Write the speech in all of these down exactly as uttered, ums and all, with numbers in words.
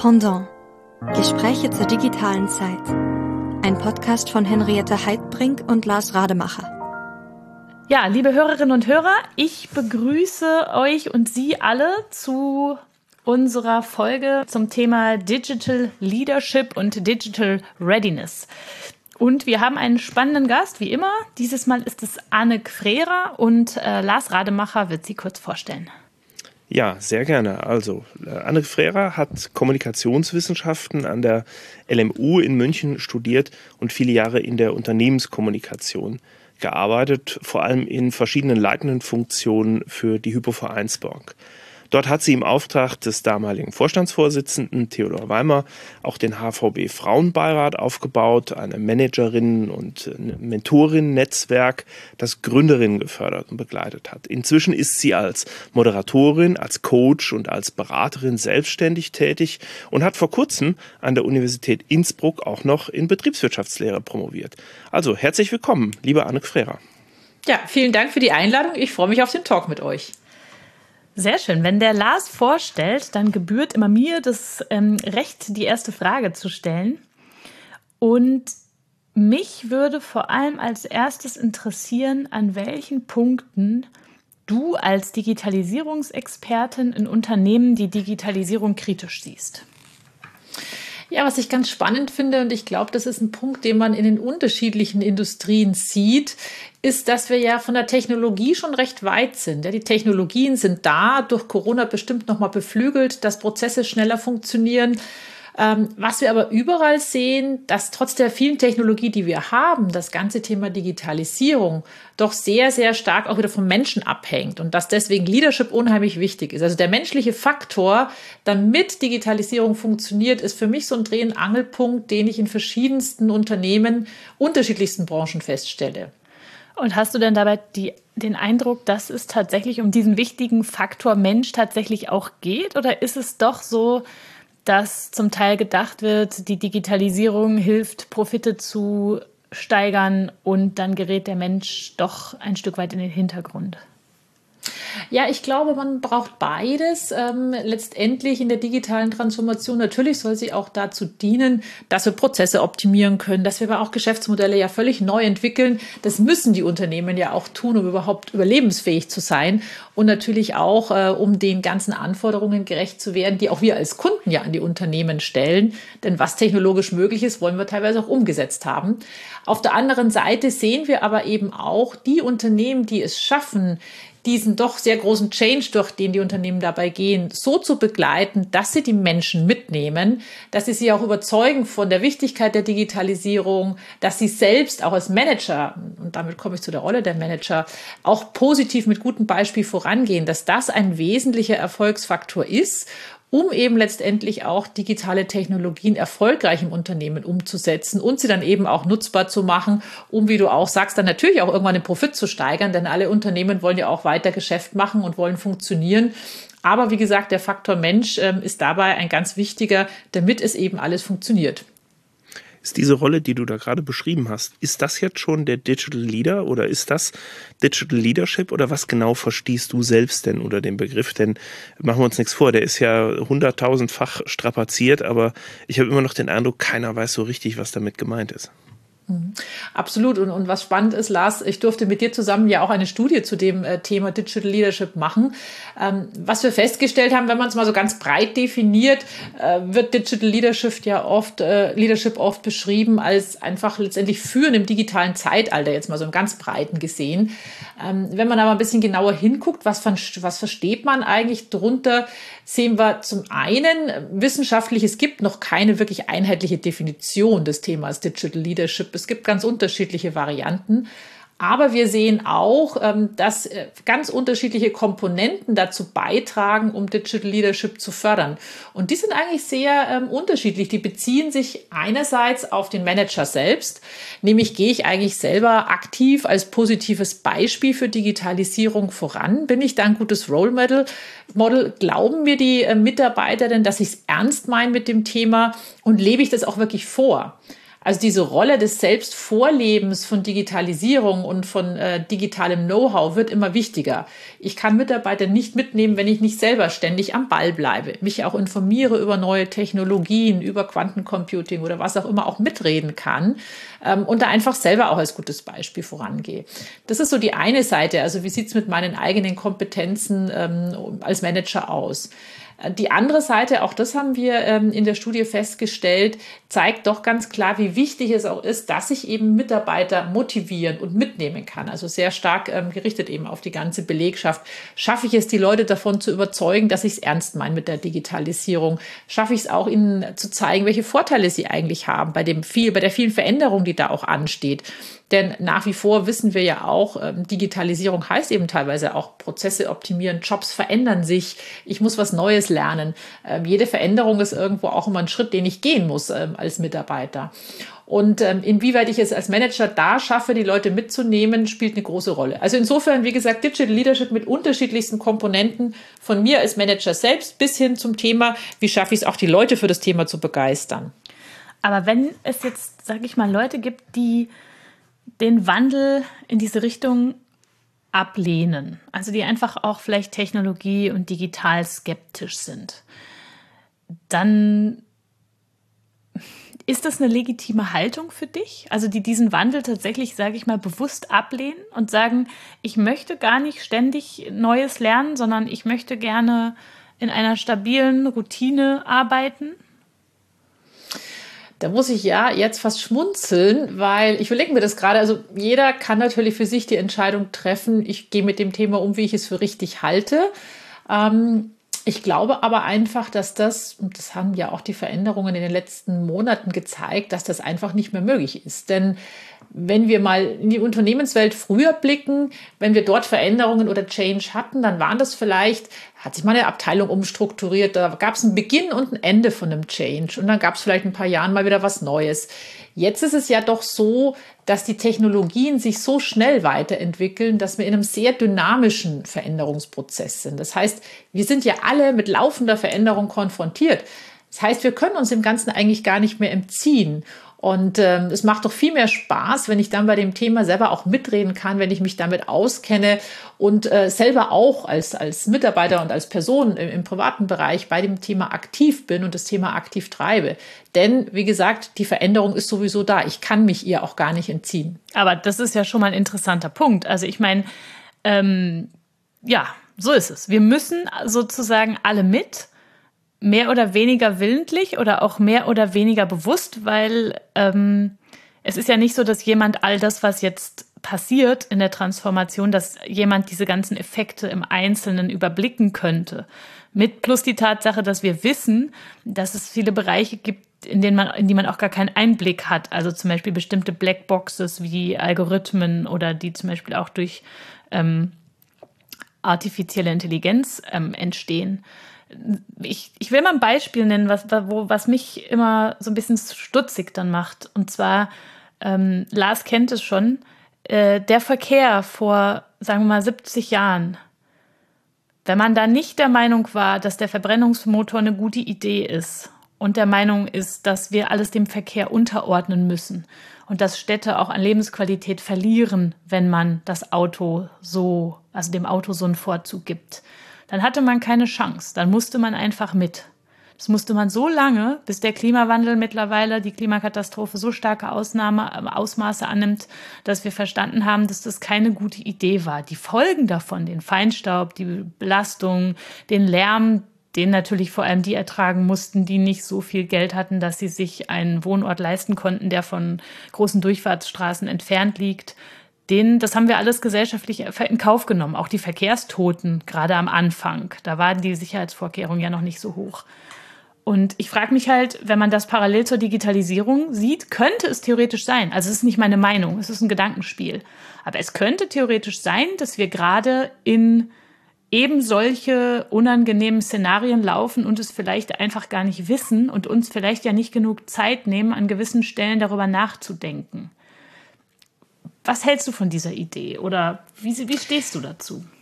Pendant. Gespräche zur digitalen Zeit. Ein Podcast von Henriette Heidbrink und Lars Rademacher. Ja, liebe Hörerinnen und Hörer, ich begrüße euch und Sie alle zu unserer Folge zum Thema Digital Leadership und Digital Readiness. Und wir haben einen spannenden Gast, wie immer. Dieses Mal ist es Anne Frerer und äh, Lars Rademacher wird sie kurz vorstellen. Ja, sehr gerne. Also, Anne Frerer hat Kommunikationswissenschaften an der L M U in München studiert und viele Jahre in der Unternehmenskommunikation gearbeitet, vor allem in verschiedenen leitenden Funktionen für die Hypo-Vereinsbank. Dort hat sie im Auftrag des damaligen Vorstandsvorsitzenden Theodor Weimer auch den H V B Frauenbeirat aufgebaut, eine Managerinnen- und Mentorinnen-Netzwerk, das Gründerinnen gefördert und begleitet hat. Inzwischen ist sie als Moderatorin, als Coach und als Beraterin selbstständig tätig und hat vor kurzem an der Universität Innsbruck auch noch in Betriebswirtschaftslehre promoviert. Also herzlich willkommen, liebe Anne Frerer. Ja, vielen Dank für die Einladung. Ich freue mich auf den Talk mit euch. Sehr schön. Wenn der Lars vorstellt, dann gebührt immer mir das ähm, Recht, die erste Frage zu stellen. Und mich würde vor allem als erstes interessieren, an welchen Punkten du als Digitalisierungsexpertin in Unternehmen die Digitalisierung kritisch siehst. Ja, was ich ganz spannend finde, und ich glaube, das ist ein Punkt, den man in den unterschiedlichen Industrien sieht, ist, dass wir ja von der Technologie schon recht weit sind. Ja, die Technologien sind da, durch Corona bestimmt nochmal beflügelt, dass Prozesse schneller funktionieren. Ähm, was wir aber überall sehen, dass trotz der vielen Technologie, die wir haben, das ganze Thema Digitalisierung doch sehr, sehr stark auch wieder vom Menschen abhängt und dass deswegen Leadership unheimlich wichtig ist. Also der menschliche Faktor, damit Digitalisierung funktioniert, ist für mich so ein Dreh- und Angelpunkt, den ich in verschiedensten Unternehmen, unterschiedlichsten Branchen feststelle. Und hast du denn dabei die, den Eindruck, dass es tatsächlich um diesen wichtigen Faktor Mensch tatsächlich auch geht? Oder ist es doch so, dass zum Teil gedacht wird, die Digitalisierung hilft, Profite zu steigern und dann gerät der Mensch doch ein Stück weit in den Hintergrund? Ja, ich glaube, man braucht beides. Ähm, letztendlich in der digitalen Transformation, natürlich soll sie auch dazu dienen, dass wir Prozesse optimieren können, dass wir aber auch Geschäftsmodelle ja völlig neu entwickeln. Das müssen die Unternehmen ja auch tun, um überhaupt überlebensfähig zu sein und natürlich auch, äh, um den ganzen Anforderungen gerecht zu werden, die auch wir als Kunden ja an die Unternehmen stellen. Denn was technologisch möglich ist, wollen wir teilweise auch umgesetzt haben. Auf der anderen Seite sehen wir aber eben auch die Unternehmen, die es schaffen, diesen doch sehr großen Change, durch den die Unternehmen dabei gehen, so zu begleiten, dass sie die Menschen mitnehmen, dass sie sie auch überzeugen von der Wichtigkeit der Digitalisierung, dass sie selbst auch als Manager, und damit komme ich zu der Rolle der Manager, auch positiv mit gutem Beispiel vorangehen, dass das ein wesentlicher Erfolgsfaktor ist, um eben letztendlich auch digitale Technologien erfolgreich im Unternehmen umzusetzen und sie dann eben auch nutzbar zu machen, um, wie du auch sagst, dann natürlich auch irgendwann den Profit zu steigern, denn alle Unternehmen wollen ja auch weiter Geschäft machen und wollen funktionieren. Aber wie gesagt, der Faktor Mensch äh, ist dabei ein ganz wichtiger, damit es eben alles funktioniert. Ist diese Rolle, die du da gerade beschrieben hast, ist das jetzt schon der Digital Leader oder ist das Digital Leadership oder was genau verstehst du selbst denn unter dem Begriff? Denn machen wir uns nichts vor, der ist ja hunderttausendfach strapaziert, aber ich habe immer noch den Eindruck, keiner weiß so richtig, was damit gemeint ist. Absolut. Und, und was spannend ist, Lars, ich durfte mit dir zusammen ja auch eine Studie zu dem äh, Thema Digital Leadership machen. Ähm, was wir festgestellt haben, wenn man es mal so ganz breit definiert, äh, wird Digital Leadership ja oft, äh, Leadership oft beschrieben als einfach letztendlich Führen im digitalen Zeitalter, jetzt mal so im ganz Breiten gesehen. Ähm, wenn man aber ein bisschen genauer hinguckt, was, von, was versteht man eigentlich drunter, sehen wir zum einen wissenschaftlich, es gibt noch keine wirklich einheitliche Definition des Themas Digital Leadership. Es gibt ganz unterschiedliche Varianten. Aber wir sehen auch, dass ganz unterschiedliche Komponenten dazu beitragen, um Digital Leadership zu fördern. Und die sind eigentlich sehr unterschiedlich. Die beziehen sich einerseits auf den Manager selbst, nämlich gehe ich eigentlich selber aktiv als positives Beispiel für Digitalisierung voran? Bin ich da ein gutes Role Model? Model? Glauben mir die Mitarbeiter denn, dass ich es ernst meine mit dem Thema und lebe ich das auch wirklich vor? Also diese Rolle des Selbstvorlebens von Digitalisierung und von äh, digitalem Know-how wird immer wichtiger. Ich kann Mitarbeiter nicht mitnehmen, wenn ich nicht selber ständig am Ball bleibe, mich auch informiere über neue Technologien, über Quantencomputing oder was auch immer, auch mitreden kann ähm, und da einfach selber auch als gutes Beispiel vorangehe. Das ist so die eine Seite. Also wie sieht's mit meinen eigenen Kompetenzen ähm, als Manager aus? Die andere Seite, auch das haben wir ähm, in der Studie festgestellt, zeigt doch ganz klar, wie wichtig es auch ist, dass ich eben Mitarbeiter motivieren und mitnehmen kann. Also sehr stark ähm, gerichtet eben auf die ganze Belegschaft. Schaffe ich es, die Leute davon zu überzeugen, dass ich es ernst meine mit der Digitalisierung? Schaffe ich es auch, ihnen zu zeigen, welche Vorteile sie eigentlich haben bei dem viel, bei der vielen Veränderung, die da auch ansteht? Denn nach wie vor wissen wir ja auch, ähm, Digitalisierung heißt eben teilweise auch Prozesse optimieren, Jobs verändern sich, ich muss was Neues lernen. Ähm, jede Veränderung ist irgendwo auch immer ein Schritt, den ich gehen muss ähm, als Mitarbeiter. Und ähm, inwieweit ich es als Manager da schaffe, die Leute mitzunehmen, spielt eine große Rolle. Also insofern, wie gesagt, Digital Leadership mit unterschiedlichsten Komponenten von mir als Manager selbst bis hin zum Thema, wie schaffe ich es auch, die Leute für das Thema zu begeistern. Aber wenn es jetzt, sage ich mal, Leute gibt, die den Wandel in diese Richtung ablehnen, also die einfach auch vielleicht technologie- und digital skeptisch sind, dann ist das eine legitime Haltung für dich? Also die diesen Wandel tatsächlich, sage ich mal, bewusst ablehnen und sagen, ich möchte gar nicht ständig Neues lernen, sondern ich möchte gerne in einer stabilen Routine arbeiten? Da muss ich ja jetzt fast schmunzeln, weil ich überlege mir das gerade, also jeder kann natürlich für sich die Entscheidung treffen, ich gehe mit dem Thema um, wie ich es für richtig halte. Ähm, ich glaube aber einfach, dass das, und das haben ja auch die Veränderungen in den letzten Monaten gezeigt, dass das einfach nicht mehr möglich ist. Denn wenn wir mal in die Unternehmenswelt früher blicken, wenn wir dort Veränderungen oder Change hatten, dann waren das vielleicht, hat sich mal eine Abteilung umstrukturiert, da gab es einen Beginn und ein Ende von einem Change und dann gab es vielleicht ein paar Jahren mal wieder was Neues. Jetzt ist es ja doch so, dass die Technologien sich so schnell weiterentwickeln, dass wir in einem sehr dynamischen Veränderungsprozess sind. Das heißt, wir sind ja alle mit laufender Veränderung konfrontiert. Das heißt, wir können uns dem Ganzen eigentlich gar nicht mehr entziehen. Und ähm, es macht doch viel mehr Spaß, wenn ich dann bei dem Thema selber auch mitreden kann, wenn ich mich damit auskenne und äh, selber auch als, als Mitarbeiter und als Person im, im privaten Bereich bei dem Thema aktiv bin und das Thema aktiv treibe. Denn, wie gesagt, die Veränderung ist sowieso da. Ich kann mich ihr auch gar nicht entziehen. Aber das ist ja schon mal ein interessanter Punkt. Also ich meine, ähm, ja, so ist es. Wir müssen sozusagen alle mit. Mehr oder weniger willentlich oder auch mehr oder weniger bewusst, weil ähm, es ist ja nicht so, dass jemand all das, was jetzt passiert in der Transformation, dass jemand diese ganzen Effekte im Einzelnen überblicken könnte. Mit plus die Tatsache, dass wir wissen, dass es viele Bereiche gibt, in denen man, in die man auch gar keinen Einblick hat. Also zum Beispiel bestimmte Blackboxes wie Algorithmen oder die zum Beispiel auch durch ähm, artifizielle Intelligenz ähm, entstehen. Ich, ich will mal ein Beispiel nennen, was, wo, was mich immer so ein bisschen stutzig dann macht. Und zwar, ähm, Lars kennt es schon, äh, der Verkehr vor, sagen wir mal, siebzig Jahren. Wenn man da nicht der Meinung war, dass der Verbrennungsmotor eine gute Idee ist und der Meinung ist, dass wir alles dem Verkehr unterordnen müssen und dass Städte auch an Lebensqualität verlieren, wenn man das Auto so, also dem Auto so einen Vorzug gibt, dann hatte man keine Chance. Dann musste man einfach mit. Das musste man so lange, bis der Klimawandel mittlerweile, die Klimakatastrophe so starke Ausnahme, Ausmaße annimmt, dass wir verstanden haben, dass das keine gute Idee war. Die Folgen davon, den Feinstaub, die Belastung, den Lärm, den natürlich vor allem die ertragen mussten, die nicht so viel Geld hatten, dass sie sich einen Wohnort leisten konnten, der von großen Durchfahrtsstraßen entfernt liegt. Den, das haben wir alles gesellschaftlich in Kauf genommen. Auch die Verkehrstoten, gerade am Anfang. Da waren die Sicherheitsvorkehrungen ja noch nicht so hoch. Und ich frage mich halt, wenn man das parallel zur Digitalisierung sieht, könnte es theoretisch sein, also es ist nicht meine Meinung, es ist ein Gedankenspiel, aber es könnte theoretisch sein, dass wir gerade in eben solche unangenehmen Szenarien laufen und es vielleicht einfach gar nicht wissen und uns vielleicht ja nicht genug Zeit nehmen, an gewissen Stellen darüber nachzudenken. Was hältst du von dieser Idee oder wie, wie stehst du dazu?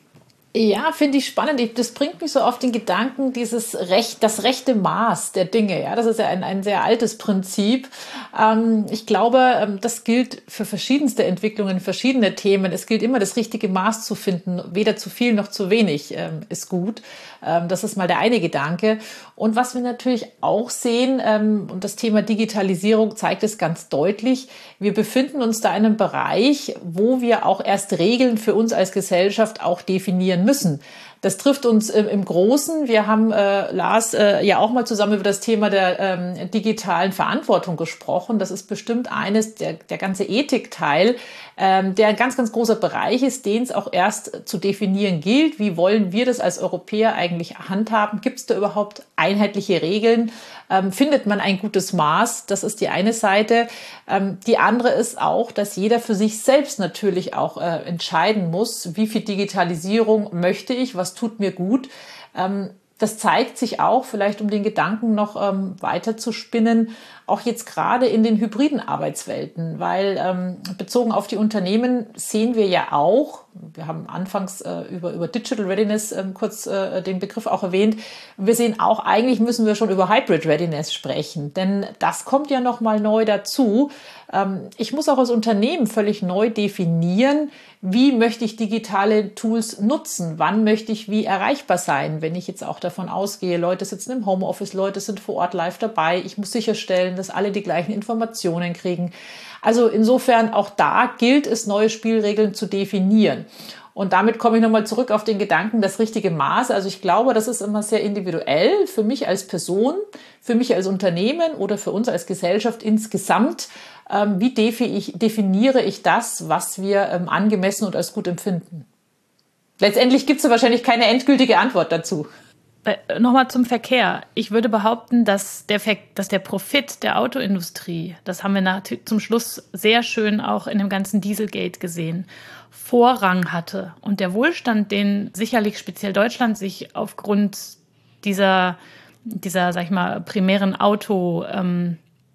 Ja, finde ich spannend. Das bringt mich so auf den Gedanken, dieses Recht, das rechte Maß der Dinge. Ja, das ist ja ein, ein sehr altes Prinzip. Ähm, ich glaube, das gilt für verschiedenste Entwicklungen, verschiedene Themen. Es gilt immer, das richtige Maß zu finden. Weder zu viel noch zu wenig ähm, ist gut. Ähm, das ist mal der eine Gedanke. Und was wir natürlich auch sehen, ähm, und das Thema Digitalisierung zeigt es ganz deutlich, wir befinden uns da in einem Bereich, wo wir auch erst Regeln für uns als Gesellschaft auch definieren müssen. Das trifft uns äh, im Großen. Wir haben, äh, Lars, äh, ja auch mal zusammen über das Thema der ähm, digitalen Verantwortung gesprochen. Das ist bestimmt eines, der, der ganze Ethikteil, ähm, der ein ganz, ganz großer Bereich ist, den es auch erst zu definieren gilt. Wie wollen wir das als Europäer eigentlich handhaben? Gibt es da überhaupt einheitliche Regeln? Ähm, findet man ein gutes Maß? Das ist die eine Seite. Ähm, die andere ist auch, dass jeder für sich selbst natürlich auch äh, entscheiden muss, wie viel Digitalisierung möchte ich, was tut mir gut. Ähm, das zeigt sich auch, vielleicht um den Gedanken noch ähm, weiter zu spinnen, auch jetzt gerade in den hybriden Arbeitswelten, weil ähm, bezogen auf die Unternehmen sehen wir ja auch, wir haben anfangs äh, über, über Digital Readiness ähm, kurz äh, den Begriff auch erwähnt, wir sehen auch, eigentlich müssen wir schon über Hybrid Readiness sprechen, denn das kommt ja nochmal neu dazu. Ähm, ich muss auch als Unternehmen völlig neu definieren, wie möchte ich digitale Tools nutzen, wann möchte ich wie erreichbar sein, wenn ich jetzt auch davon ausgehe, Leute sitzen im Homeoffice, Leute sind vor Ort live dabei, ich muss sicherstellen, dass alle die gleichen Informationen kriegen. Also insofern auch da gilt es, neue Spielregeln zu definieren. Und damit komme ich nochmal zurück auf den Gedanken, das richtige Maß. Also ich glaube, das ist immer sehr individuell für mich als Person, für mich als Unternehmen oder für uns als Gesellschaft insgesamt. Ähm, wie defi- ich, definiere ich das, was wir ähm, angemessen und als gut empfinden? Letztendlich gibt es wahrscheinlich keine endgültige Antwort dazu. Nochmal zum Verkehr. Ich würde behaupten, dass der, Ver- dass der Profit der Autoindustrie, das haben wir nach, zum Schluss sehr schön auch in dem ganzen Dieselgate gesehen, Vorrang hatte. Und der Wohlstand, den sicherlich speziell Deutschland sich aufgrund dieser, dieser sag ich mal, primären Auto ähm,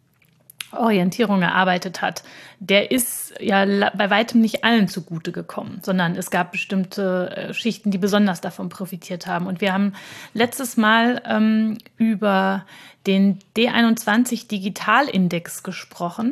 Orientierung erarbeitet hat, der ist ja bei weitem nicht allen zugute gekommen, sondern es gab bestimmte Schichten, die besonders davon profitiert haben. Und wir haben letztes Mal ähm, über den D einundzwanzig Digitalindex gesprochen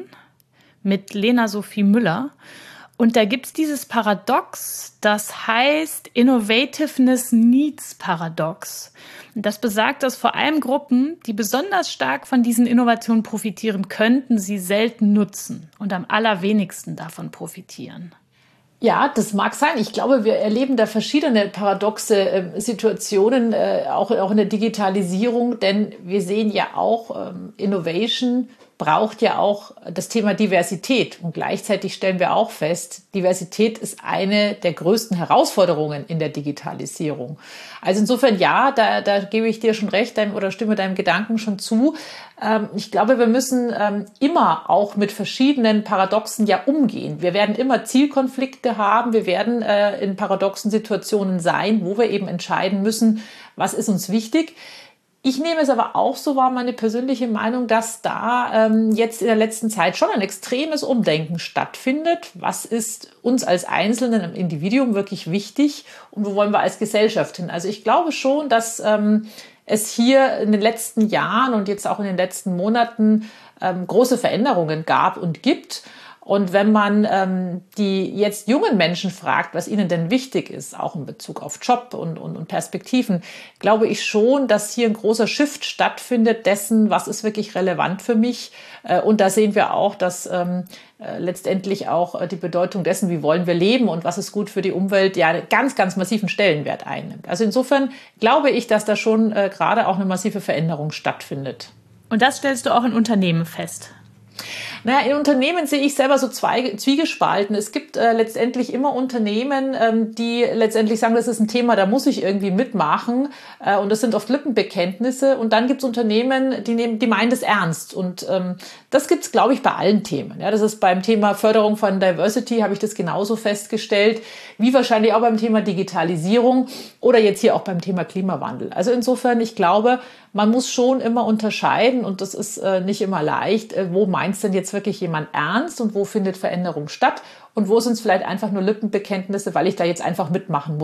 mit Lena Sophie Müller. Und da gibt es dieses Paradox, das heißt Innovativeness Needs Paradox. Und das besagt, dass vor allem Gruppen, die besonders stark von diesen Innovationen profitieren könnten, sie selten nutzen und am allerwenigsten davon profitieren. Ja, das mag sein. Ich glaube, wir erleben da verschiedene paradoxe äh, Situationen, äh, auch, auch in der Digitalisierung, denn wir sehen ja auch, ähm, Innovation braucht ja auch das Thema Diversität. Und gleichzeitig stellen wir auch fest, Diversität ist eine der größten Herausforderungen in der Digitalisierung. Also insofern, ja, da, da gebe ich dir schon recht deinem, oder stimme deinem Gedanken schon zu. Ähm, ich glaube, wir müssen ähm, immer auch mit verschiedenen Paradoxen ja umgehen. Wir werden immer Zielkonflikte haben. Wir werden äh, in paradoxen Situationen sein, wo wir eben entscheiden müssen, was ist uns wichtig. Ich nehme es aber auch so wahr, meine persönliche Meinung, dass da ähm, jetzt in der letzten Zeit schon ein extremes Umdenken stattfindet. Was ist uns als Einzelnen im Individuum wirklich wichtig und wo wollen wir als Gesellschaft hin? Also ich glaube schon, dass ähm, es hier in den letzten Jahren und jetzt auch in den letzten Monaten ähm, große Veränderungen gab und gibt. Und wenn man ähm, die jetzt jungen Menschen fragt, was ihnen denn wichtig ist, auch in Bezug auf Job und, und, und Perspektiven, glaube ich schon, dass hier ein großer Shift stattfindet dessen, was ist wirklich relevant für mich. Äh, und da sehen wir auch, dass ähm, äh, letztendlich auch äh, die Bedeutung dessen, wie wollen wir leben und was ist gut für die Umwelt, ja ganz, ganz massiven Stellenwert einnimmt. Also insofern glaube ich, dass da schon äh, gerade auch eine massive Veränderung stattfindet. Und das stellst du auch in Unternehmen fest? Naja, in Unternehmen sehe ich selber so zwei Zwiegespalten. Es gibt äh, letztendlich immer Unternehmen, ähm, die letztendlich sagen, das ist ein Thema, da muss ich irgendwie mitmachen. Äh, und das sind oft Lippenbekenntnisse. Und dann gibt es Unternehmen, die nehmen, die meinen das ernst. Und ähm, das gibt es, glaube ich, bei allen Themen. Ja, das ist beim Thema Förderung von Diversity, habe ich das genauso festgestellt, wie wahrscheinlich auch beim Thema Digitalisierung oder jetzt hier auch beim Thema Klimawandel. Also insofern, ich glaube, man muss schon immer unterscheiden und das ist äh, nicht immer leicht. Äh, wo meint es denn jetzt wirklich jemand ernst und wo findet Veränderung statt? Und wo sind es vielleicht einfach nur Lippenbekenntnisse, weil ich da jetzt einfach mitmachen muss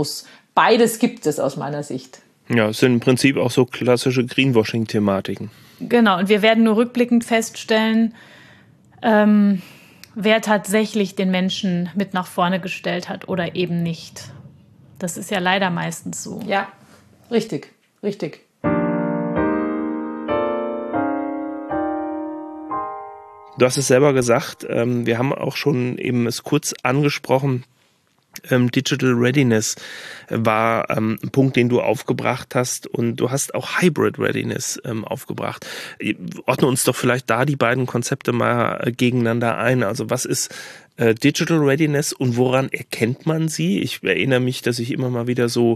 beides gibt es aus meiner Sicht. Ja, es sind im Prinzip auch so klassische Greenwashing-Thematiken. Genau, und wir werden nur rückblickend feststellen, ähm, wer tatsächlich den Menschen mit nach vorne gestellt hat oder eben nicht. Das ist ja leider meistens so. Ja, richtig, richtig. Du hast es selber gesagt, ähm, wir haben auch schon eben es kurz angesprochen, ähm, Digital Readiness war ähm, ein Punkt, den du aufgebracht hast, und du hast auch Hybrid Readiness ähm, aufgebracht. Ordne uns doch vielleicht da die beiden Konzepte mal äh, gegeneinander ein. Also was ist äh, Digital Readiness und woran erkennt man sie? Ich erinnere mich, dass ich immer mal wieder so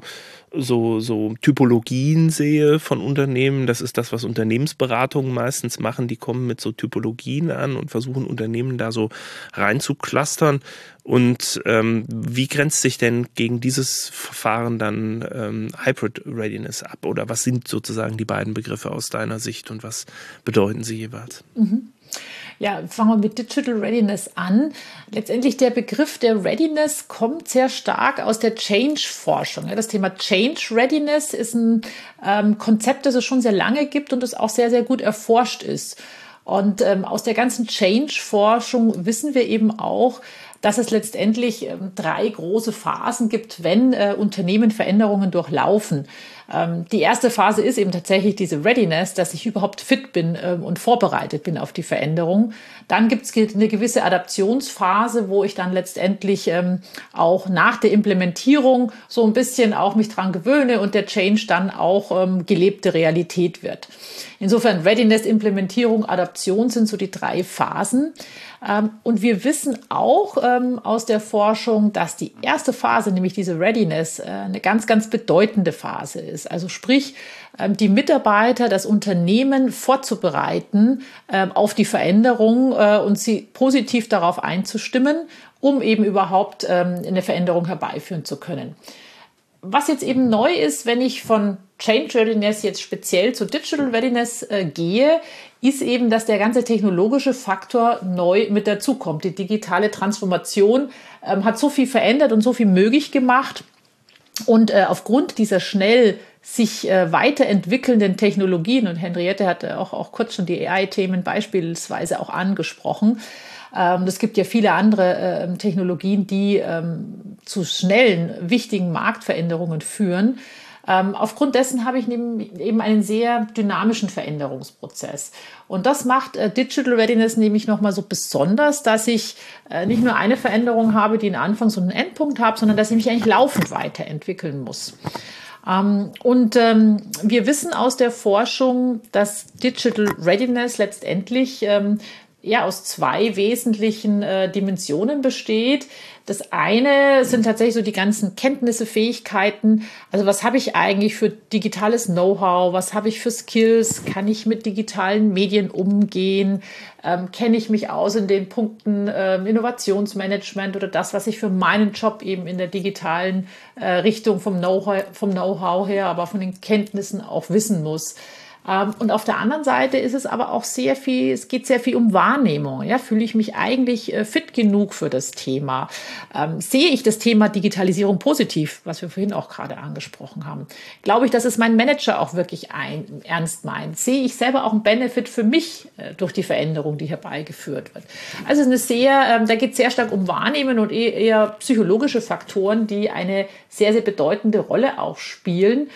so so Typologien sehe von Unternehmen. Das ist das, was Unternehmensberatungen meistens machen. Die kommen mit so Typologien an und versuchen Unternehmen da so reinzuklustern. Und ähm, wie grenzt sich denn gegen dieses Verfahren dann ähm, Hybrid Readiness ab? Oder was sind sozusagen die beiden Begriffe aus deiner Sicht und was bedeuten sie jeweils? Mhm. Ja, fangen wir mit Digital Readiness an. Letztendlich der Begriff der Readiness kommt sehr stark aus der Change-Forschung. Das Thema Change Readiness ist ein ähm, Konzept, das es schon sehr lange gibt und das auch sehr, sehr gut erforscht ist. Und ähm, aus der ganzen Change-Forschung wissen wir eben auch, dass es letztendlich ähm, drei große Phasen gibt, wenn äh, Unternehmen Veränderungen durchlaufen. Ähm, die erste Phase ist eben tatsächlich diese Readiness, dass ich überhaupt fit bin ähm, und vorbereitet bin auf die Veränderung. Dann gibt es eine gewisse Adaptionsphase, wo ich dann letztendlich ähm, auch nach der Implementierung so ein bisschen auch mich dran gewöhne und der Change dann auch ähm, gelebte Realität wird. Insofern Readiness, Implementierung, Adaption sind so die drei Phasen. Und wir wissen auch ähm, aus der Forschung, dass die erste Phase, nämlich diese Readiness, äh, eine ganz, ganz bedeutende Phase ist. Also sprich, ähm, die Mitarbeiter, das Unternehmen vorzubereiten ähm, auf die Veränderung äh, und sie positiv darauf einzustimmen, um eben überhaupt ähm, eine Veränderung herbeiführen zu können. Was jetzt eben neu ist, wenn ich von Change Readiness jetzt speziell zu Digital Readiness äh, gehe, ist eben, dass der ganze technologische Faktor neu mit dazukommt. Die digitale Transformation ähm, hat so viel verändert und so viel möglich gemacht. Und äh, aufgrund dieser schnell sich äh, weiterentwickelnden Technologien, und Henriette hat auch, auch kurz schon die A I-Themen beispielsweise auch angesprochen, es gibt ja viele andere äh, Technologien, die ähm, zu schnellen, wichtigen Marktveränderungen führen. Ähm, aufgrund dessen habe ich eben einen sehr dynamischen Veränderungsprozess. Und das macht äh, Digital Readiness nämlich nochmal so besonders, dass ich äh, nicht nur eine Veränderung habe, die einen Anfangs- und einen Endpunkt habe, sondern dass ich mich eigentlich laufend weiterentwickeln muss. Ähm, und ähm, wir wissen aus der Forschung, dass Digital Readiness letztendlich ähm, ja aus zwei wesentlichen äh, Dimensionen besteht. Das eine sind tatsächlich so die ganzen Kenntnisse, Fähigkeiten. Also was habe ich eigentlich für digitales Know-how? Was habe ich für Skills? Kann ich mit digitalen Medien umgehen? Ähm, kenne ich mich aus in den Punkten ähm, Innovationsmanagement oder das, was ich für meinen Job eben in der digitalen äh, Richtung vom Know-how, vom Know-how her, aber von den Kenntnissen auch wissen muss? Und auf der anderen Seite ist es aber auch sehr viel, es geht sehr viel um Wahrnehmung. Ja, fühle ich mich eigentlich fit genug für das Thema? Ähm, sehe ich das Thema Digitalisierung positiv, was wir vorhin auch gerade angesprochen haben? Glaube ich, dass es mein Manager auch wirklich ein, ernst meint? Sehe ich selber auch einen Benefit für mich äh, durch die Veränderung, die herbeigeführt wird? Also es ist eine sehr, ähm, da geht es sehr stark um Wahrnehmen und eher, eher psychologische Faktoren, die eine sehr, sehr bedeutende Rolle auch spielen,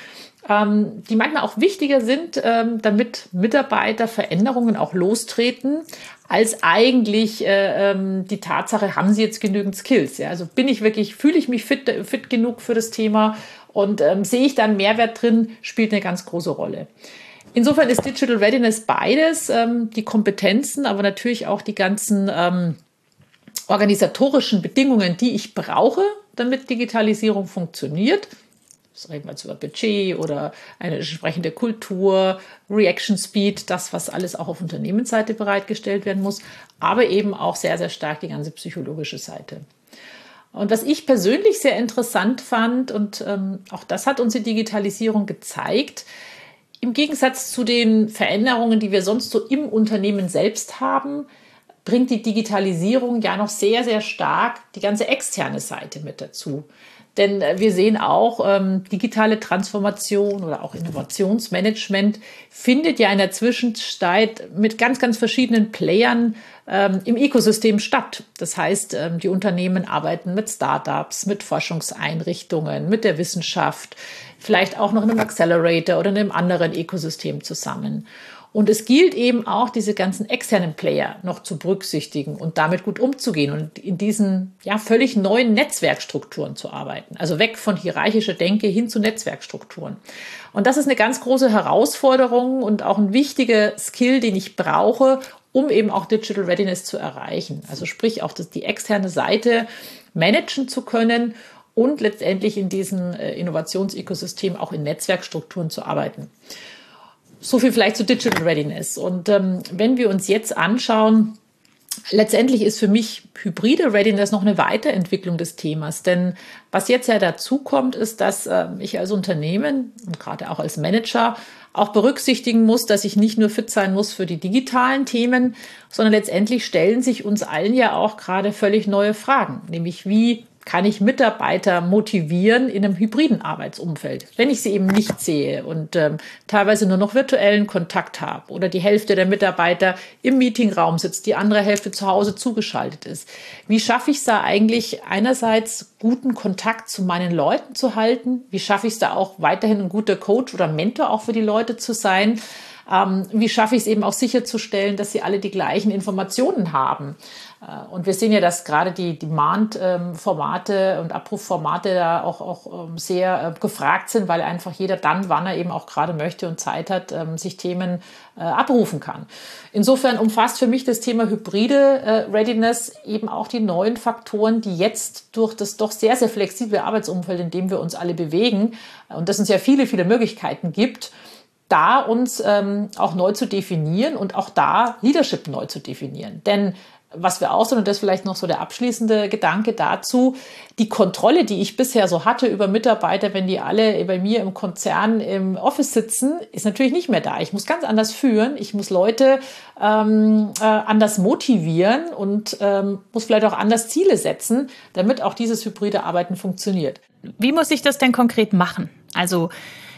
die manchmal auch wichtiger sind, damit Mitarbeiter Veränderungen auch lostreten, als eigentlich äh, die Tatsache, haben sie jetzt genügend Skills? Ja? Also bin ich wirklich, fühle ich mich fit, fit genug für das Thema und ähm, sehe ich da einen Mehrwert drin, spielt eine ganz große Rolle. Insofern ist Digital Readiness beides, ähm, die Kompetenzen, aber natürlich auch die ganzen ähm, organisatorischen Bedingungen, die ich brauche, damit Digitalisierung funktioniert. Das reden wir jetzt über Budget oder eine entsprechende Kultur, Reaction Speed, das, was alles auch auf Unternehmensseite bereitgestellt werden muss, aber eben auch sehr, sehr stark die ganze psychologische Seite. Und was ich persönlich sehr interessant fand, und ähm, auch das hat uns die Digitalisierung gezeigt, im Gegensatz zu den Veränderungen, die wir sonst so im Unternehmen selbst haben, bringt die Digitalisierung ja noch sehr, sehr stark die ganze externe Seite mit dazu. Denn wir sehen auch, ähm, digitale Transformation oder auch Innovationsmanagement findet ja in der Zwischenzeit mit ganz, ganz verschiedenen Playern ähm, im Ökosystem statt. Das heißt, ähm, die Unternehmen arbeiten mit Startups, mit Forschungseinrichtungen, mit der Wissenschaft, vielleicht auch noch in einem Accelerator oder in einem anderen Ökosystem zusammen. Und es gilt eben auch, diese ganzen externen Player noch zu berücksichtigen und damit gut umzugehen und in diesen ja völlig neuen Netzwerkstrukturen zu arbeiten. Also weg von hierarchischer Denke hin zu Netzwerkstrukturen. Und das ist eine ganz große Herausforderung und auch ein wichtiger Skill, den ich brauche, um eben auch Digital Readiness zu erreichen. Also sprich auch das, die externe Seite managen zu können und letztendlich in diesem Innovationsökosystem auch in Netzwerkstrukturen zu arbeiten. So viel vielleicht zu Digital Readiness. Und ähm, wenn wir uns jetzt anschauen, letztendlich ist für mich hybride Readiness noch eine Weiterentwicklung des Themas. Denn was jetzt ja dazu kommt, ist, dass äh, ich als Unternehmen und gerade auch als Manager auch berücksichtigen muss, dass ich nicht nur fit sein muss für die digitalen Themen, sondern letztendlich stellen sich uns allen ja auch gerade völlig neue Fragen. Nämlich wie kann ich Mitarbeiter motivieren in einem hybriden Arbeitsumfeld, wenn ich sie eben nicht sehe und ähm, teilweise nur noch virtuellen Kontakt habe oder die Hälfte der Mitarbeiter im Meetingraum sitzt, die andere Hälfte zu Hause zugeschaltet ist. Wie schaffe ich es da eigentlich einerseits guten Kontakt zu meinen Leuten zu halten? Wie schaffe ich es da auch weiterhin ein guter Coach oder Mentor auch für die Leute zu sein? Ähm, wie schaffe ich es eben auch sicherzustellen, dass sie alle die gleichen Informationen haben? Äh, und wir sehen ja, dass gerade die Demand-Formate und Abrufformate da auch, auch ähm, sehr äh, gefragt sind, weil einfach jeder dann, wann er eben auch gerade möchte und Zeit hat, ähm, sich Themen äh, abrufen kann. Insofern umfasst für mich das Thema hybride äh, Readiness eben auch die neuen Faktoren, die jetzt durch das doch sehr, sehr flexible Arbeitsumfeld, in dem wir uns alle bewegen, und das uns ja viele, viele Möglichkeiten gibt, da uns ähm, auch neu zu definieren und auch da Leadership neu zu definieren. Denn was wir auch so, und das ist vielleicht noch so der abschließende Gedanke dazu, die Kontrolle, die ich bisher so hatte über Mitarbeiter, wenn die alle bei mir im Konzern im Office sitzen, ist natürlich nicht mehr da. Ich muss ganz anders führen, ich muss Leute ähm, äh, anders motivieren und ähm, muss vielleicht auch anders Ziele setzen, damit auch dieses hybride Arbeiten funktioniert. Wie muss ich das denn konkret machen? Also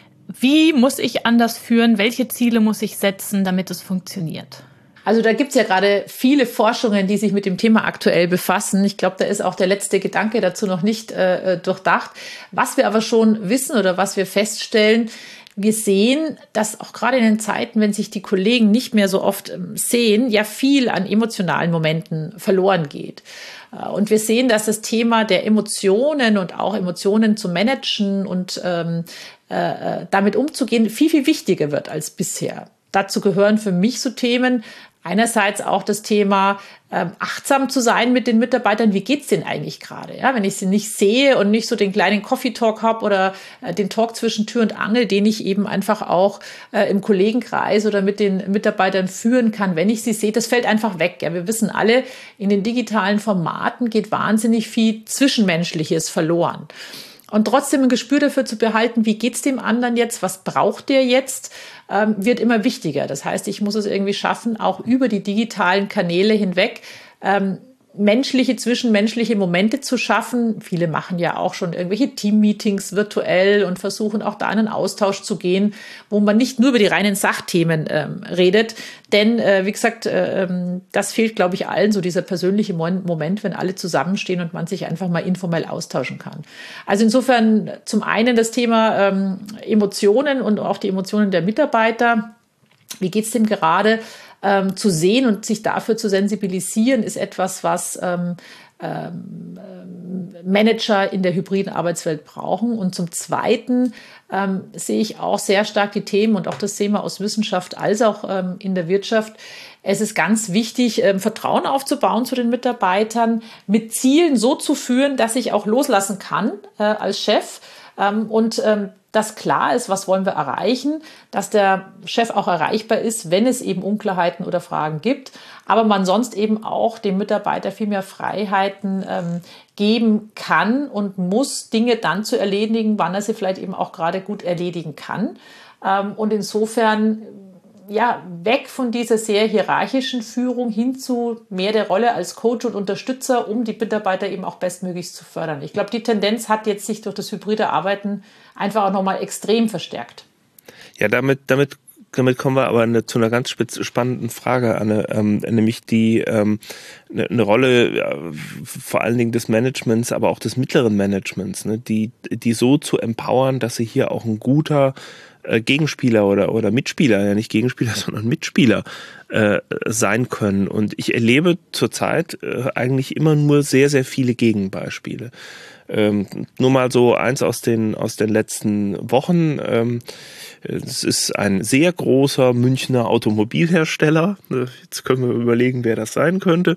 wie muss ich anders führen? Welche Ziele muss ich setzen, damit es funktioniert? Also da gibt's ja gerade viele Forschungen, die sich mit dem Thema aktuell befassen. Ich glaube, da ist auch der letzte Gedanke dazu noch nicht äh, durchdacht. Was wir aber schon wissen oder was wir feststellen, wir sehen, dass auch gerade in den Zeiten, wenn sich die Kollegen nicht mehr so oft ähm, sehen, ja viel an emotionalen Momenten verloren geht. Und wir sehen, dass das Thema der Emotionen und auch Emotionen zu managen und ähm, äh, damit umzugehen viel, viel wichtiger wird als bisher. Dazu gehören für mich so Themen, einerseits auch das Thema, ähm, achtsam zu sein mit den Mitarbeitern. Wie geht's denen eigentlich gerade? Ja, wenn ich sie nicht sehe und nicht so den kleinen Coffee Talk habe oder äh, den Talk zwischen Tür und Angel, den ich eben einfach auch äh, im Kollegenkreis oder mit den Mitarbeitern führen kann, wenn ich sie sehe, das fällt einfach weg. Ja, wir wissen alle, in den digitalen Formaten geht wahnsinnig viel Zwischenmenschliches verloren. Und trotzdem ein Gespür dafür zu behalten, wie geht's dem anderen jetzt, was braucht der jetzt, ähm, wird immer wichtiger. Das heißt, ich muss es irgendwie schaffen, auch über die digitalen Kanäle hinweg ähm, menschliche, zwischenmenschliche Momente zu schaffen. Viele machen ja auch schon irgendwelche Team-Meetings virtuell und versuchen auch da in einen Austausch zu gehen, wo man nicht nur über die reinen Sachthemen ähm, redet. Denn, äh, wie gesagt, äh, das fehlt, glaube ich, allen, so dieser persönliche Moment, wenn alle zusammenstehen und man sich einfach mal informell austauschen kann. Also insofern zum einen das Thema ähm, Emotionen und auch die Emotionen der Mitarbeiter. Wie geht's dem gerade? Ähm, zu sehen und sich dafür zu sensibilisieren, ist etwas, was ähm, ähm, Manager in der hybriden Arbeitswelt brauchen. Und zum Zweiten ähm, sehe ich auch sehr stark die Themen und auch das Thema aus Wissenschaft als auch ähm, in der Wirtschaft. Es ist ganz wichtig, ähm, Vertrauen aufzubauen zu den Mitarbeitern, mit Zielen so zu führen, dass ich auch loslassen kann äh, als Chef ähm, und ähm, dass klar ist, was wollen wir erreichen, dass der Chef auch erreichbar ist, wenn es eben Unklarheiten oder Fragen gibt, aber man sonst eben auch dem Mitarbeiter viel mehr Freiheiten ähm, geben kann und muss, Dinge dann zu erledigen, wann er sie vielleicht eben auch gerade gut erledigen kann. Ähm, und insofern ja, weg von dieser sehr hierarchischen Führung hin zu mehr der Rolle als Coach und Unterstützer, um die Mitarbeiter eben auch bestmöglich zu fördern. Ich glaube, die Tendenz hat jetzt sich durch das hybride Arbeiten einfach auch nochmal extrem verstärkt. Ja, damit, damit Damit kommen wir aber eine, zu einer ganz spitz, spannenden Frage, Anne, ähm, nämlich die ähm, eine, eine Rolle ja, vor allen Dingen des Managements, aber auch des mittleren Managements, ne, die die so zu empowern, dass sie hier auch ein guter äh, Gegenspieler oder oder Mitspieler, ja nicht Gegenspieler, sondern Mitspieler äh, sein können. Und ich erlebe zurzeit äh, eigentlich immer nur sehr, sehr viele Gegenbeispiele. Ähm, nur mal so eins aus den aus den letzten Wochen. Ähm, Es ist ein sehr großer Münchner Automobilhersteller. Jetzt können wir überlegen, wer das sein könnte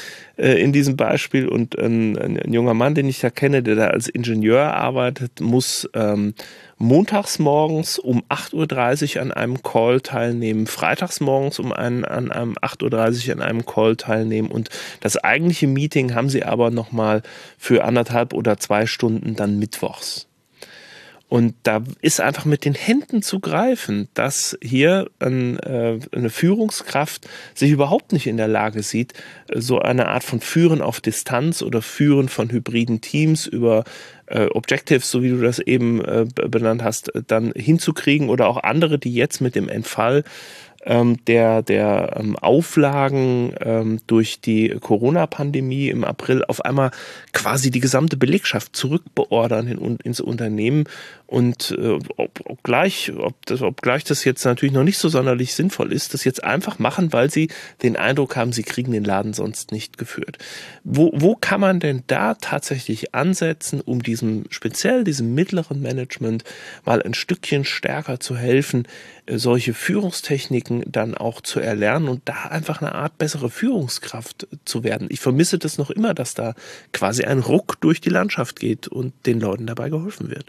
in diesem Beispiel. Und ein, ein junger Mann, den ich da kenne, der da als Ingenieur arbeitet, muss ähm, montags morgens um acht Uhr dreißig an einem Call teilnehmen, freitags morgens um einen, an einem acht Uhr dreißig an einem Call teilnehmen. Und das eigentliche Meeting haben sie aber nochmal für anderthalb oder zwei Stunden dann mittwochs. Und da ist einfach mit den Händen zu greifen, dass hier ein, äh, eine Führungskraft sich überhaupt nicht in der Lage sieht, so eine Art von Führen auf Distanz oder Führen von hybriden Teams über äh, Objectives, so wie du das eben äh, benannt hast, dann hinzukriegen, oder auch andere, die jetzt mit dem Entfall ähm, der, der ähm, Auflagen ähm, durch die Corona-Pandemie im April auf einmal quasi die gesamte Belegschaft zurückbeordern in, ins Unternehmen. Und äh, ob, ob, gleich, ob, das, ob gleich das jetzt natürlich noch nicht so sonderlich sinnvoll ist, das jetzt einfach machen, weil sie den Eindruck haben, sie kriegen den Laden sonst nicht geführt. Wo, wo kann man denn da tatsächlich ansetzen, um diesem, speziell diesem mittleren Management mal ein Stückchen stärker zu helfen, solche Führungstechniken dann auch zu erlernen und da einfach eine Art bessere Führungskraft zu werden? Ich vermisse das noch immer, dass da quasi ein Ruck durch die Landschaft geht und den Leuten dabei geholfen wird.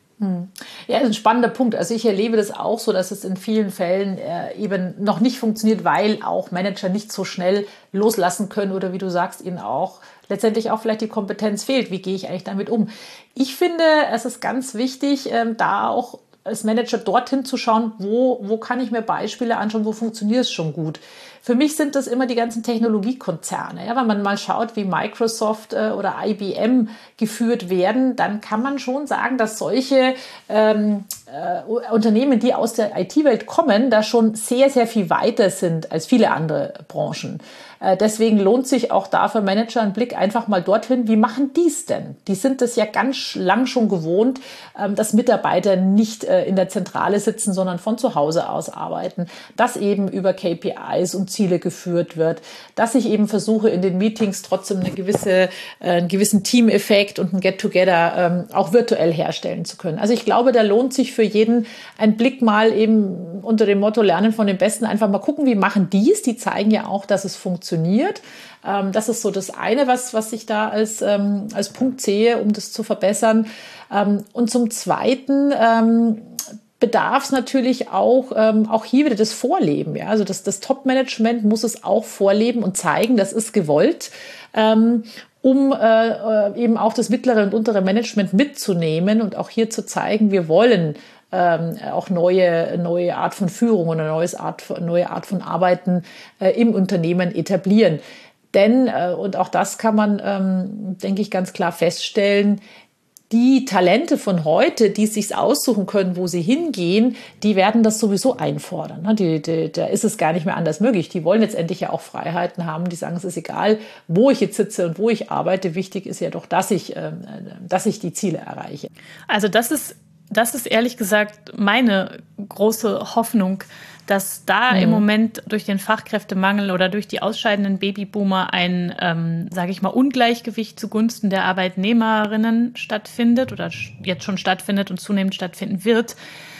Ja, das ist ein spannender Punkt. Also ich erlebe das auch so, dass es in vielen Fällen äh, eben noch nicht funktioniert, weil auch Manager nicht so schnell loslassen können oder wie du sagst, ihnen auch letztendlich auch vielleicht die Kompetenz fehlt. Wie gehe ich eigentlich damit um? Ich finde, es ist ganz wichtig, ähm, da auch als Manager dorthin zu schauen, wo, wo kann ich mir Beispiele anschauen, wo funktioniert es schon gut. Für mich sind das immer die ganzen Technologiekonzerne. Ja, wenn man mal schaut, wie Microsoft äh, oder I B M geführt werden, dann kann man schon sagen, dass solche ähm, äh, Unternehmen, die aus der I T-Welt kommen, da schon sehr, sehr viel weiter sind als viele andere Branchen. Äh, deswegen lohnt sich auch da für Manager ein Blick einfach mal dorthin, wie machen die es denn? Die sind das ja ganz lang schon gewohnt, ähm, dass Mitarbeiter nicht äh, in der Zentrale sitzen, sondern von zu Hause aus arbeiten, dass eben über K P Is und Ziele geführt wird, dass ich eben versuche, in den Meetings trotzdem eine gewisse, äh, einen gewissen Teameffekt und ein Get-Together ähm, auch virtuell herstellen zu können. Also ich glaube, da lohnt sich für jeden ein Blick mal eben unter dem Motto Lernen von den Besten, einfach mal gucken, wie machen die es? Die zeigen ja auch, dass es funktioniert. Ähm, das ist so das eine, was, was ich da als, ähm, als Punkt sehe, um das zu verbessern. Ähm, und zum Zweiten, ähm, bedarf es natürlich auch, ähm, auch hier wieder das Vorleben. Ja? Also das, das Top-Management muss es auch vorleben und zeigen, das ist gewollt, ähm, um äh, eben auch das mittlere und untere Management mitzunehmen und auch hier zu zeigen, wir wollen ähm, auch neue, neue Art von Führung und eine neues Art, neue Art von Arbeiten äh, im Unternehmen etablieren. Denn, äh, und auch das kann man, ähm, denke ich, ganz klar feststellen, die Talente von heute, die es sich aussuchen können, wo sie hingehen, die werden das sowieso einfordern. Die, die, da ist es gar nicht mehr anders möglich. Die wollen letztendlich ja auch Freiheiten haben. Die sagen, es ist egal, wo ich jetzt sitze und wo ich arbeite. Wichtig ist ja doch, dass ich, dass ich die Ziele erreiche. Also das ist, das ist ehrlich gesagt meine große Hoffnung, dass da mhm. im Moment durch den Fachkräftemangel oder durch die ausscheidenden Babyboomer ein, ähm, sage ich mal, Ungleichgewicht zugunsten der Arbeitnehmerinnen stattfindet oder jetzt schon stattfindet und zunehmend stattfinden wird,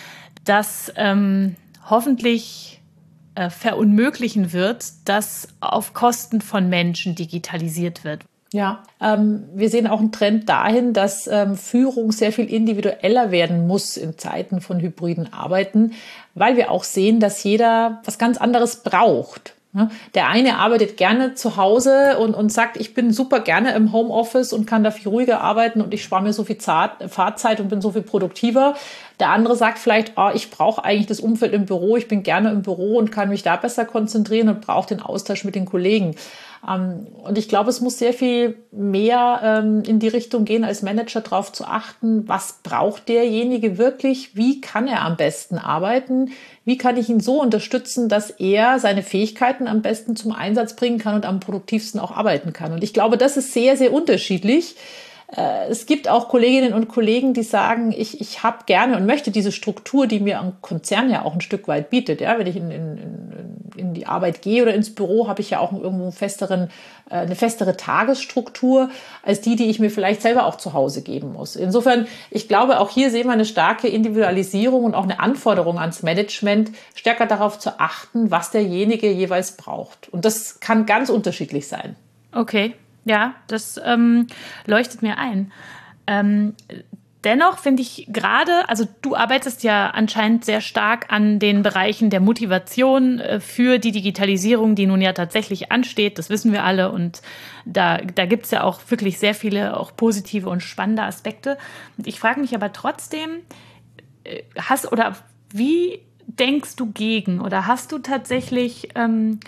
das ähm, hoffentlich äh, verunmöglichen wird, dass auf Kosten von Menschen digitalisiert wird. Ja, ähm, wir sehen auch einen Trend dahin, dass ähm, Führung sehr viel individueller werden muss in Zeiten von hybriden Arbeiten, weil wir auch sehen, dass jeder was ganz anderes braucht. Der eine arbeitet gerne zu Hause und, und sagt, ich bin super gerne im Homeoffice und kann da viel ruhiger arbeiten und ich spare mir so viel Zart, Fahrzeit und bin so viel produktiver. Der andere sagt vielleicht, oh, ich brauche eigentlich das Umfeld im Büro, ich bin gerne im Büro und kann mich da besser konzentrieren und brauche den Austausch mit den Kollegen. Und ich glaube, es muss sehr viel mehr in die Richtung gehen, als Manager darauf zu achten, was braucht derjenige wirklich, wie kann er am besten arbeiten, wie kann ich ihn so unterstützen, dass er seine Fähigkeiten am besten zum Einsatz bringen kann und am produktivsten auch arbeiten kann. Und ich glaube, das ist sehr, sehr unterschiedlich. Es gibt auch Kolleginnen und Kollegen, die sagen, ich, ich habe gerne und möchte diese Struktur, die mir ein Konzern ja auch ein Stück weit bietet. Ja, wenn ich in, in, in die Arbeit gehe oder ins Büro, habe ich ja auch irgendwo einen festeren, eine festere Tagesstruktur als die, die ich mir vielleicht selber auch zu Hause geben muss. Insofern, ich glaube, auch hier sehen wir eine starke Individualisierung und auch eine Anforderung ans Management, stärker darauf zu achten, was derjenige jeweils braucht. Und das kann ganz unterschiedlich sein. Okay. Ja, das ähm, leuchtet mir ein. Ähm, dennoch finde ich gerade, also du arbeitest ja anscheinend sehr stark an den Bereichen der Motivation äh, für die Digitalisierung, die nun ja tatsächlich ansteht. Das wissen wir alle und da, da gibt es ja auch wirklich sehr viele auch positive und spannende Aspekte. Und ich frage mich aber trotzdem, äh, hast oder wie denkst du gegen oder hast du tatsächlich ähm,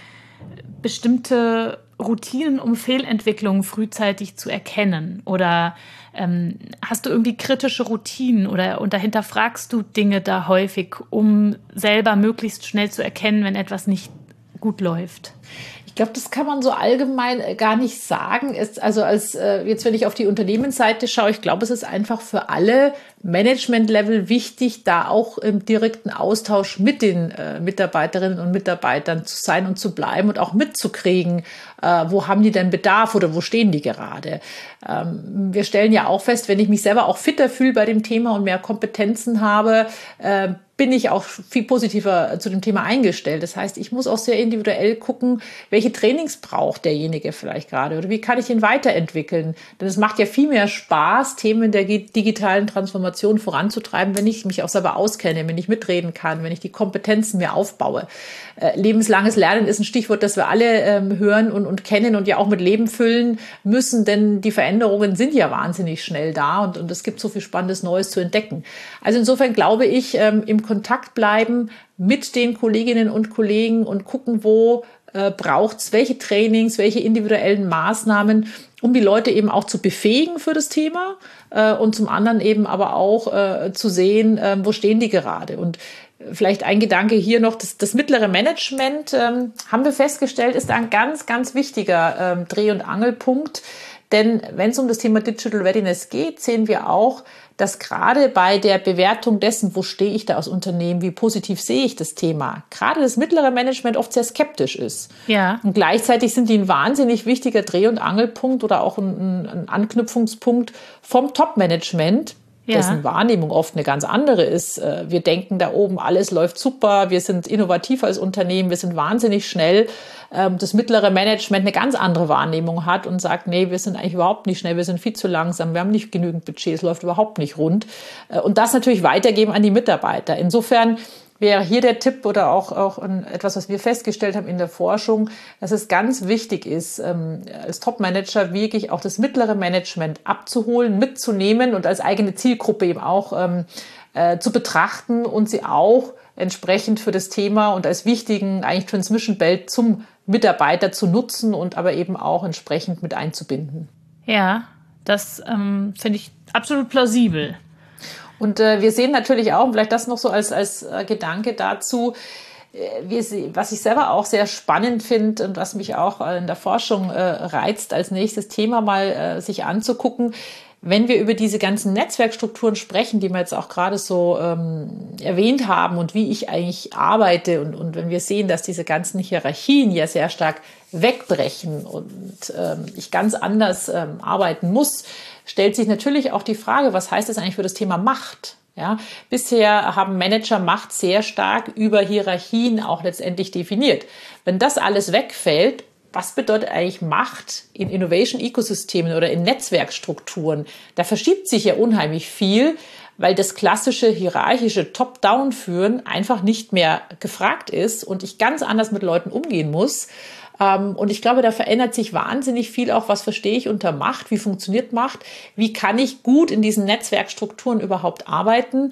bestimmte Routinen, um Fehlentwicklungen frühzeitig zu erkennen? Oder ähm, hast du irgendwie kritische Routinen oder, und dahinter fragst du Dinge da häufig, um selber möglichst schnell zu erkennen, wenn etwas nicht gut läuft? Ich glaube, das kann man so allgemein gar nicht sagen. Ist also als äh, jetzt, wenn ich auf die Unternehmensseite schaue, ich glaube, es ist einfach für alle Management-Level wichtig, da auch im direkten Austausch mit den äh, Mitarbeiterinnen und Mitarbeitern zu sein und zu bleiben und auch mitzukriegen, äh, wo haben die denn Bedarf oder wo stehen die gerade. Ähm, wir stellen ja auch fest, wenn ich mich selber auch fitter fühle bei dem Thema und mehr Kompetenzen habe, äh, bin ich auch viel positiver zu dem Thema eingestellt. Das heißt, ich muss auch sehr individuell gucken, welche Trainings braucht derjenige vielleicht gerade oder wie kann ich ihn weiterentwickeln. Denn es macht ja viel mehr Spaß, Themen der digitalen Transformation voranzutreiben, wenn ich mich auch selber auskenne, wenn ich mitreden kann, wenn ich die Kompetenzen mir aufbaue. Äh, lebenslanges Lernen ist ein Stichwort, das wir alle ähm, hören und, und kennen und ja auch mit Leben füllen müssen, denn die Veränderungen sind ja wahnsinnig schnell da und, und es gibt so viel Spannendes Neues zu entdecken. Also insofern glaube ich, ähm, im Kontakt bleiben mit den Kolleginnen und Kollegen und gucken, wo äh, braucht es welche Trainings, welche individuellen Maßnahmen, um die Leute eben auch zu befähigen für das Thema äh, und zum anderen eben aber auch äh, zu sehen, äh, wo stehen die gerade. Und vielleicht ein Gedanke hier noch, das, das mittlere Management, ähm, haben wir festgestellt, ist ein ganz, ganz wichtiger ähm, Dreh- und Angelpunkt. Denn wenn es um das Thema Digital Readiness geht, sehen wir auch, dass gerade bei der Bewertung dessen, wo stehe ich da als Unternehmen, wie positiv sehe ich das Thema, gerade das mittlere Management oft sehr skeptisch ist. Ja. Und gleichzeitig sind die ein wahnsinnig wichtiger Dreh- und Angelpunkt oder auch ein, ein Anknüpfungspunkt vom Top-Management, ja. dessen Wahrnehmung oft eine ganz andere ist. Wir denken da oben, alles läuft super, wir sind innovativ als Unternehmen, wir sind wahnsinnig schnell. Das mittlere Management eine ganz andere Wahrnehmung hat und sagt, nee, wir sind eigentlich überhaupt nicht schnell, wir sind viel zu langsam, wir haben nicht genügend Budget, es läuft überhaupt nicht rund. Und das natürlich weitergeben an die Mitarbeiter. Insofern wäre hier der Tipp oder auch, auch etwas, was wir festgestellt haben in der Forschung, dass es ganz wichtig ist, als Top-Manager wirklich auch das mittlere Management abzuholen, mitzunehmen und als eigene Zielgruppe eben auch ähm, äh, zu betrachten und sie auch entsprechend für das Thema und als wichtigen eigentlich Transmission Belt zum Mitarbeiter zu nutzen und aber eben auch entsprechend mit einzubinden. Ja, das ähm, finde ich absolut plausibel. Und äh, wir sehen natürlich auch, vielleicht das noch so als, als äh, Gedanke dazu, äh, wir, was ich selber auch sehr spannend finde und was mich auch in der Forschung äh, reizt, als nächstes Thema mal äh, sich anzugucken, wenn wir über diese ganzen Netzwerkstrukturen sprechen, die wir jetzt auch gerade so ähm, erwähnt haben und wie ich eigentlich arbeite und, und wenn wir sehen, dass diese ganzen Hierarchien ja sehr stark wegbrechen und ähm, ich ganz anders ähm, arbeiten muss, stellt sich natürlich auch die Frage, was heißt das eigentlich für das Thema Macht? Ja, bisher haben Manager Macht sehr stark über Hierarchien auch letztendlich definiert. Wenn das alles wegfällt, was bedeutet eigentlich Macht in Innovation-Ökosystemen oder in Netzwerkstrukturen? Da verschiebt sich ja unheimlich viel, weil das klassische hierarchische Top-Down-Führen einfach nicht mehr gefragt ist und ich ganz anders mit Leuten umgehen muss. Und ich glaube, da verändert sich wahnsinnig viel auch, was verstehe ich unter Macht, wie funktioniert Macht, wie kann ich gut in diesen Netzwerkstrukturen überhaupt arbeiten.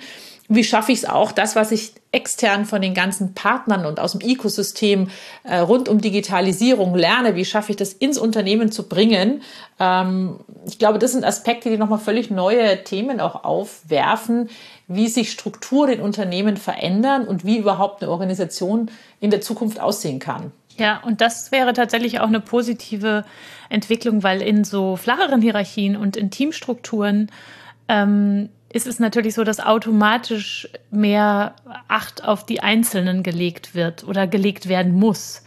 wie schaffe ich es auch, das, was ich extern von den ganzen Partnern und aus dem Ökosystem äh, rund um Digitalisierung lerne, wie schaffe ich das ins Unternehmen zu bringen? Ähm, ich glaube, das sind Aspekte, die nochmal völlig neue Themen auch aufwerfen, wie sich Strukturen in Unternehmen verändern und wie überhaupt eine Organisation in der Zukunft aussehen kann. Ja, und das wäre tatsächlich auch eine positive Entwicklung, weil in so flacheren Hierarchien und in Teamstrukturen ähm, ist es natürlich so, dass automatisch mehr Acht auf die Einzelnen gelegt wird oder gelegt werden muss.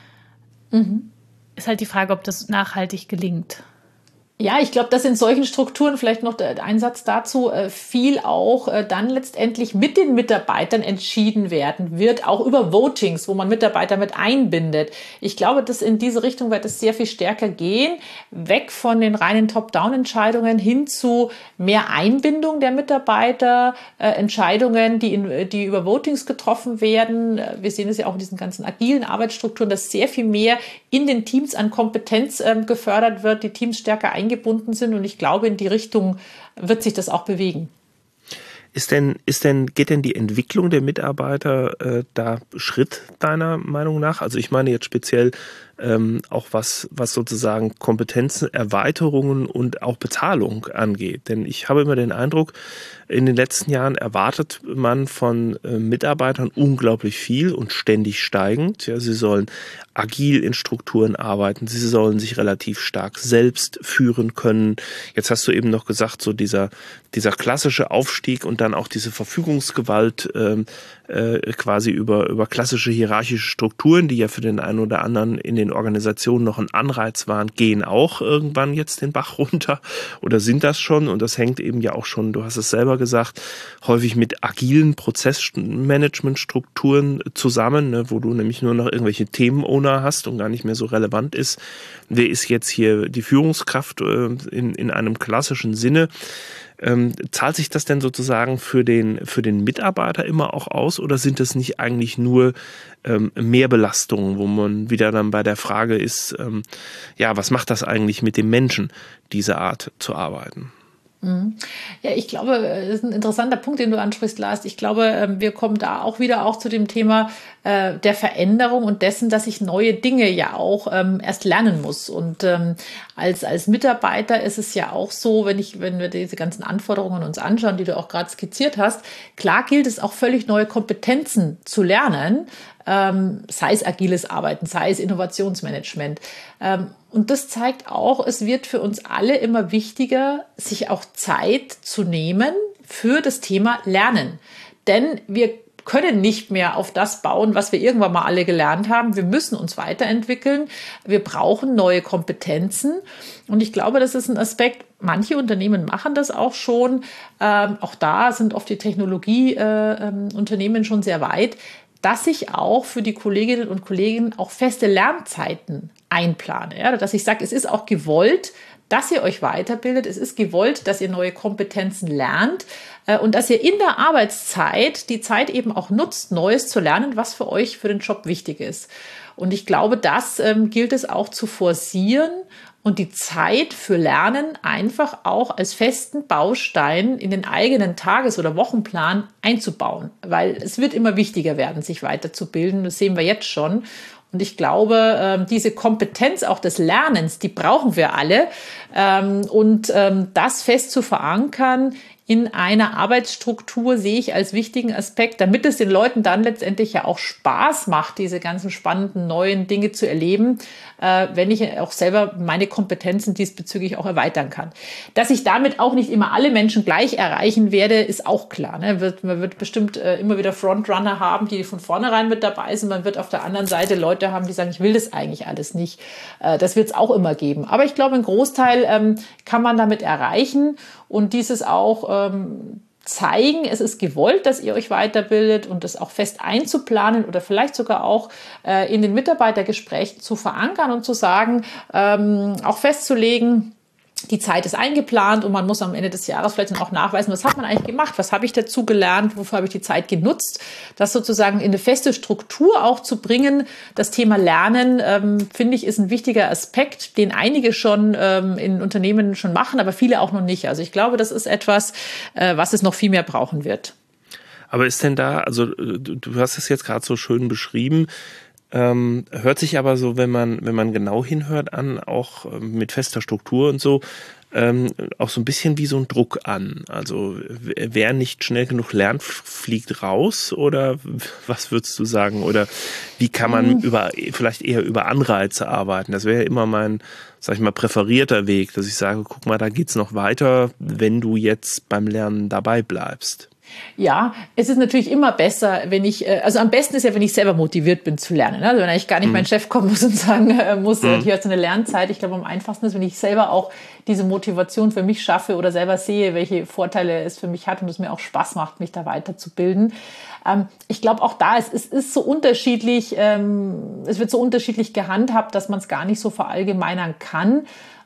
Mhm. Ist halt die Frage, ob das nachhaltig gelingt. Ja, ich glaube, dass in solchen Strukturen, vielleicht noch ein Satz dazu, viel auch dann letztendlich mit den Mitarbeitern entschieden werden wird, auch über Votings, wo man Mitarbeiter mit einbindet. Ich glaube, dass in diese Richtung wird es sehr viel stärker gehen, weg von den reinen Top-Down-Entscheidungen hin zu mehr Einbindung der Mitarbeiter, äh, Entscheidungen, die, in, die über Votings getroffen werden. Wir sehen es ja auch in diesen ganzen agilen Arbeitsstrukturen, dass sehr viel mehr in den Teams an Kompetenz äh, gefördert wird, die Teams stärker eingebunden gebunden sind, und ich glaube, in die Richtung wird sich das auch bewegen. Ist denn, ist denn, geht denn die Entwicklung der Mitarbeiter äh, da Schritt deiner Meinung nach? Also ich meine jetzt speziell ähm, auch was, was sozusagen Kompetenzen, Erweiterungen und auch Bezahlung angeht. Denn ich habe immer den Eindruck, in den letzten Jahren erwartet man von äh, Mitarbeitern unglaublich viel und ständig steigend. Ja, sie sollen agil in Strukturen arbeiten, sie sollen sich relativ stark selbst führen können. Jetzt hast du eben noch gesagt, so dieser, dieser klassische Aufstieg und dann auch diese Verfügungsgewalt äh, äh, quasi über, über klassische hierarchische Strukturen, die ja für den einen oder anderen in den Organisationen noch ein Anreiz waren, gehen auch irgendwann jetzt den Bach runter oder sind das schon, und das hängt eben ja auch schon, du hast es selber gesagt, häufig mit agilen Prozessmanagementstrukturen zusammen, ne, wo du nämlich nur noch irgendwelche Themenowner hast und gar nicht mehr so relevant ist, wer ist jetzt hier die Führungskraft äh, in, in einem klassischen Sinne. Ähm, zahlt sich das denn sozusagen für den, für den Mitarbeiter immer auch aus, oder sind das nicht eigentlich nur ähm, Mehrbelastungen, wo man wieder dann bei der Frage ist, ähm, ja, was macht das eigentlich mit dem Menschen, diese Art zu arbeiten? Ja, ich glaube, das ist ein interessanter Punkt, den du ansprichst, Lars. Ich glaube, wir kommen da auch wieder auch zu dem Thema äh, der Veränderung und dessen, dass ich neue Dinge ja auch ähm, erst lernen muss. Und ähm, als, als Mitarbeiter ist es ja auch so, wenn ich, wenn wir diese ganzen Anforderungen uns anschauen, die du auch gerade skizziert hast, klar gilt es auch völlig neue Kompetenzen zu lernen, ähm, sei es agiles Arbeiten, sei es Innovationsmanagement. Ähm, Und das zeigt auch, es wird für uns alle immer wichtiger, sich auch Zeit zu nehmen für das Thema Lernen. Denn wir können nicht mehr auf das bauen, was wir irgendwann mal alle gelernt haben. Wir müssen uns weiterentwickeln. Wir brauchen neue Kompetenzen. Und ich glaube, das ist ein Aspekt, manche Unternehmen machen das auch schon. Ähm, auch da sind oft die Technologieunternehmen äh, schon sehr weit, dass ich auch für die Kolleginnen und Kollegen auch feste Lernzeiten einplane. Ja, dass ich sage, es ist auch gewollt, dass ihr euch weiterbildet. Es ist gewollt, dass ihr neue Kompetenzen lernt äh, und dass ihr in der Arbeitszeit die Zeit eben auch nutzt, Neues zu lernen, was für euch für den Job wichtig ist. Und ich glaube, das ähm, gilt es auch zu forcieren und die Zeit für Lernen einfach auch als festen Baustein in den eigenen Tages- oder Wochenplan einzubauen. Weil es wird immer wichtiger werden, sich weiterzubilden. Das sehen wir jetzt schon. Und ich glaube, diese Kompetenz auch des Lernens, die brauchen wir alle. Und das fest zu verankern in einer Arbeitsstruktur sehe ich als wichtigen Aspekt, damit es den Leuten dann letztendlich ja auch Spaß macht, diese ganzen spannenden neuen Dinge zu erleben, äh, wenn ich auch selber meine Kompetenzen diesbezüglich auch erweitern kann. Dass ich damit auch nicht immer alle Menschen gleich erreichen werde, ist auch klar. Ne? Wird, man wird bestimmt äh, immer wieder Frontrunner haben, die von vornherein mit dabei sind. Man wird auf der anderen Seite Leute haben, die sagen, ich will das eigentlich alles nicht. Äh, das wird es auch immer geben. Aber ich glaube, einen Großteil ähm, kann man damit erreichen. Und dieses auch ähm, zeigen, es ist gewollt, dass ihr euch weiterbildet und das auch fest einzuplanen oder vielleicht sogar auch äh, in den Mitarbeitergesprächen zu verankern und zu sagen, ähm, auch festzulegen, die Zeit ist eingeplant und man muss am Ende des Jahres vielleicht dann auch nachweisen, was hat man eigentlich gemacht, was habe ich dazu gelernt, wofür habe ich die Zeit genutzt. Das sozusagen in eine feste Struktur auch zu bringen. Das Thema Lernen, ähm, finde ich, ist ein wichtiger Aspekt, den einige schon ähm, in Unternehmen schon machen, aber viele auch noch nicht. Also ich glaube, das ist etwas, äh, was es noch viel mehr brauchen wird. Aber ist denn da, also du, du hast es jetzt gerade so schön beschrieben, ähm, hört sich aber so, wenn man, wenn man genau hinhört an, auch ähm, mit fester Struktur und so, ähm, auch so ein bisschen wie so ein Druck an. Also wer nicht schnell genug lernt, fliegt raus, oder was würdest du sagen? Oder wie kann man über vielleicht eher über Anreize arbeiten? Das wäre ja immer mein, sag ich mal, präferierter Weg, dass ich sage, guck mal, da geht's noch weiter, wenn du jetzt beim Lernen dabei bleibst. Ja, es ist natürlich immer besser, wenn ich, also am besten ist ja, wenn ich selber motiviert bin zu lernen. Also wenn eigentlich gar nicht mhm. mein Chef kommen muss und sagen muss, mhm. hier hast du eine Lernzeit. Ich glaube, am einfachsten ist, wenn ich selber auch diese Motivation für mich schaffe oder selber sehe, welche Vorteile es für mich hat und es mir auch Spaß macht, mich da weiterzubilden. Ich glaube auch da, es ist so unterschiedlich, es wird so unterschiedlich gehandhabt, dass man es gar nicht so verallgemeinern kann.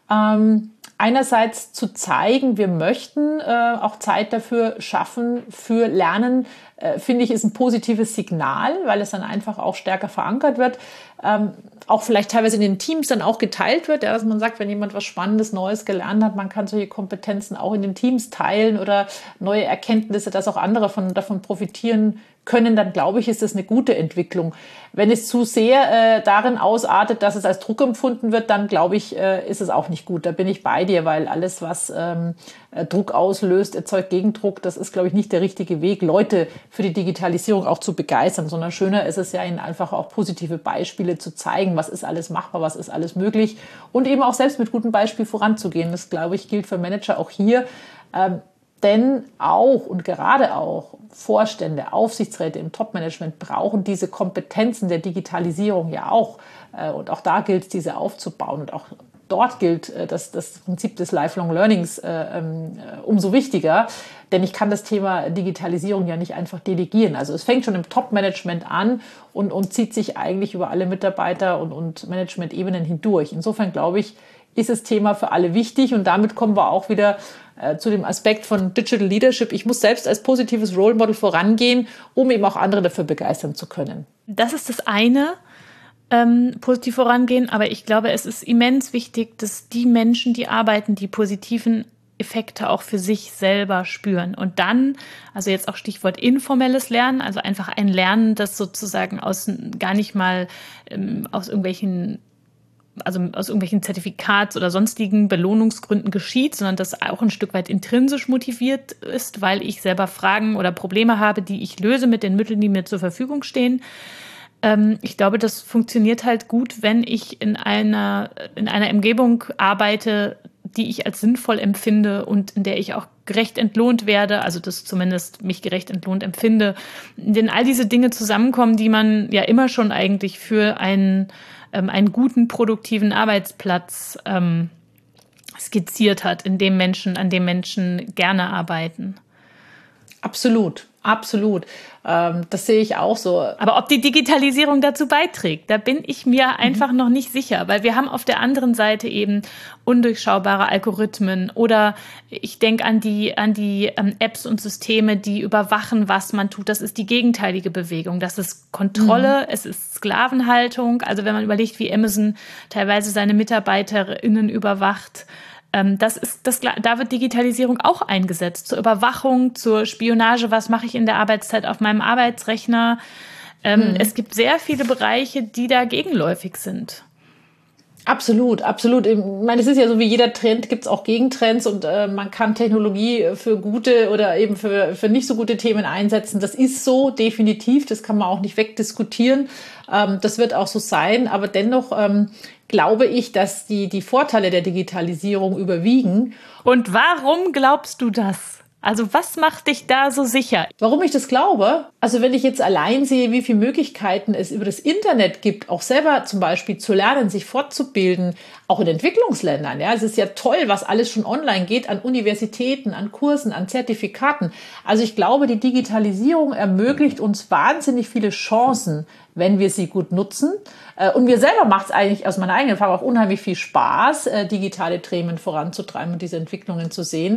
Einerseits zu zeigen, wir möchten äh, auch Zeit dafür schaffen für Lernen, äh, finde ich, ist ein positives Signal, weil es dann einfach auch stärker verankert wird. Ähm, auch vielleicht teilweise in den Teams dann auch geteilt wird, ja, dass man sagt, wenn jemand was Spannendes, Neues gelernt hat, man kann solche Kompetenzen auch in den Teams teilen oder neue Erkenntnisse, dass auch andere von, davon profitieren können, dann glaube ich, ist das eine gute Entwicklung. Wenn es zu sehr äh, darin ausartet, dass es als Druck empfunden wird, dann glaube ich, äh, ist es auch nicht gut. Da bin ich bei dir, weil alles, was ähm, äh, Druck auslöst, erzeugt Gegendruck. Das ist, glaube ich, nicht der richtige Weg, Leute für die Digitalisierung auch zu begeistern, sondern schöner ist es ja, ihnen einfach auch positive Beispiele zu zeigen, was ist alles machbar, was ist alles möglich und eben auch selbst mit gutem Beispiel voranzugehen. Das, glaube ich, gilt für Manager auch hier. Ähm, Denn auch und gerade auch Vorstände, Aufsichtsräte im Top-Management brauchen diese Kompetenzen der Digitalisierung ja auch. Und auch da gilt es, diese aufzubauen. Und auch dort gilt das, das Prinzip des Lifelong Learnings äh, umso wichtiger. Denn ich kann das Thema Digitalisierung ja nicht einfach delegieren. Also es fängt schon im Top-Management an und, und zieht sich eigentlich über alle Mitarbeiter und, und Management-Ebenen hindurch. Insofern glaube ich, ist das Thema für alle wichtig. Und damit kommen wir auch wieder äh, zu dem Aspekt von Digital Leadership. Ich muss selbst als positives Role Model vorangehen, um eben auch andere dafür begeistern zu können. Das ist das eine, ähm, positiv vorangehen. Aber ich glaube, es ist immens wichtig, dass die Menschen, die arbeiten, die positiven Effekte auch für sich selber spüren. Und dann, also jetzt auch Stichwort informelles Lernen, also einfach ein Lernen, das sozusagen aus gar nicht mal ähm, aus irgendwelchen also aus irgendwelchen Zertifikats- oder sonstigen Belohnungsgründen geschieht, sondern das auch ein Stück weit intrinsisch motiviert ist, weil ich selber Fragen oder Probleme habe, die ich löse mit den Mitteln, die mir zur Verfügung stehen. Ähm, ich glaube, das funktioniert halt gut, wenn ich in einer, in einer Umgebung arbeite, die ich als sinnvoll empfinde und in der ich auch gerecht entlohnt werde, also das zumindest mich gerecht entlohnt empfinde. Denn all diese Dinge zusammenkommen, die man ja immer schon eigentlich für einen einen guten, produktiven Arbeitsplatz ähm, skizziert hat, in dem Menschen, an dem Menschen gerne arbeiten. Absolut, absolut. Ähm, das sehe ich auch so. Aber ob die Digitalisierung dazu beiträgt, da bin ich mir mhm. einfach noch nicht sicher, weil wir haben auf der anderen Seite eben undurchschaubare Algorithmen oder ich denke an die, an die ähm, Apps und Systeme, die überwachen, was man tut. Das ist die gegenteilige Bewegung. Das ist Kontrolle, mhm. es ist Sklavenhaltung. Also wenn man überlegt, wie Amazon teilweise seine MitarbeiterInnen überwacht, Das ist, das, da wird Digitalisierung auch eingesetzt, zur Überwachung, zur Spionage, was mache ich in der Arbeitszeit auf meinem Arbeitsrechner. Ähm, hm. Es gibt sehr viele Bereiche, die da gegenläufig sind. Absolut, absolut. Ich meine, es ist ja so, wie jeder Trend gibt es auch Gegentrends und äh, man kann Technologie für gute oder eben für, für nicht so gute Themen einsetzen. Das ist so, definitiv. Das kann man auch nicht wegdiskutieren. Ähm, das wird auch so sein. Aber dennoch ähm, glaube ich, dass die, die Vorteile der Digitalisierung überwiegen. Und warum glaubst du das? Also was macht dich da so sicher? Warum ich das glaube? Also wenn ich jetzt allein sehe, wie viele Möglichkeiten es über das Internet gibt, auch selber zum Beispiel zu lernen, sich fortzubilden, auch in Entwicklungsländern. Ja, es ist ja toll, was alles schon online geht, an Universitäten, an Kursen, an Zertifikaten. Also ich glaube, die Digitalisierung ermöglicht uns wahnsinnig viele Chancen, wenn wir sie gut nutzen. Und mir selber macht es eigentlich aus meiner eigenen Erfahrung auch unheimlich viel Spaß, digitale Themen voranzutreiben und diese Entwicklungen zu sehen.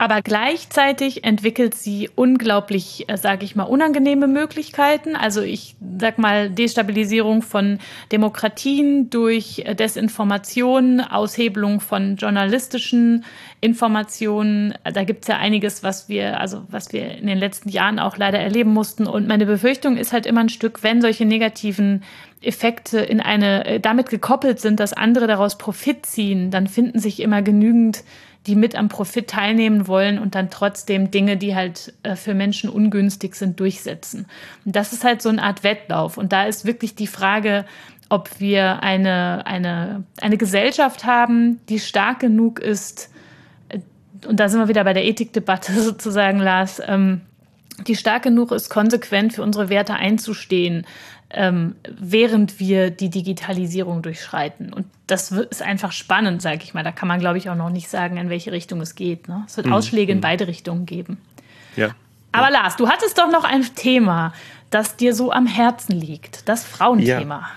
Aber gleichzeitig entwickelt sie unglaublich, äh, sage ich mal, unangenehme Möglichkeiten. Also ich sag mal Destabilisierung von Demokratien durch äh, Desinformation, Aushebelung von journalistischen Informationen. Da gibt's ja einiges, was wir, also was wir in den letzten Jahren auch leider erleben mussten. Und meine Befürchtung ist halt immer ein Stück, wenn solche negativen Effekte in eine äh, damit gekoppelt sind, dass andere daraus Profit ziehen, dann finden sich immer genügend, die mit am Profit teilnehmen wollen und dann trotzdem Dinge, die halt äh, für Menschen ungünstig sind, durchsetzen. Und das ist halt so eine Art Wettlauf. Und da ist wirklich die Frage, ob wir eine, eine, eine Gesellschaft haben, die stark genug ist, äh, und da sind wir wieder bei der Ethikdebatte sozusagen, Lars, ähm, die stark genug ist, konsequent für unsere Werte einzustehen, ähm, während wir die Digitalisierung durchschreiten. Und das ist einfach spannend, sage ich mal. Da kann man, glaube ich, auch noch nicht sagen, in welche Richtung es geht. Ne? Es wird mhm. Ausschläge in beide Richtungen geben. Ja. Aber Lars, du hattest doch noch ein Thema, das dir so am Herzen liegt. Das Frauenthema. Ja.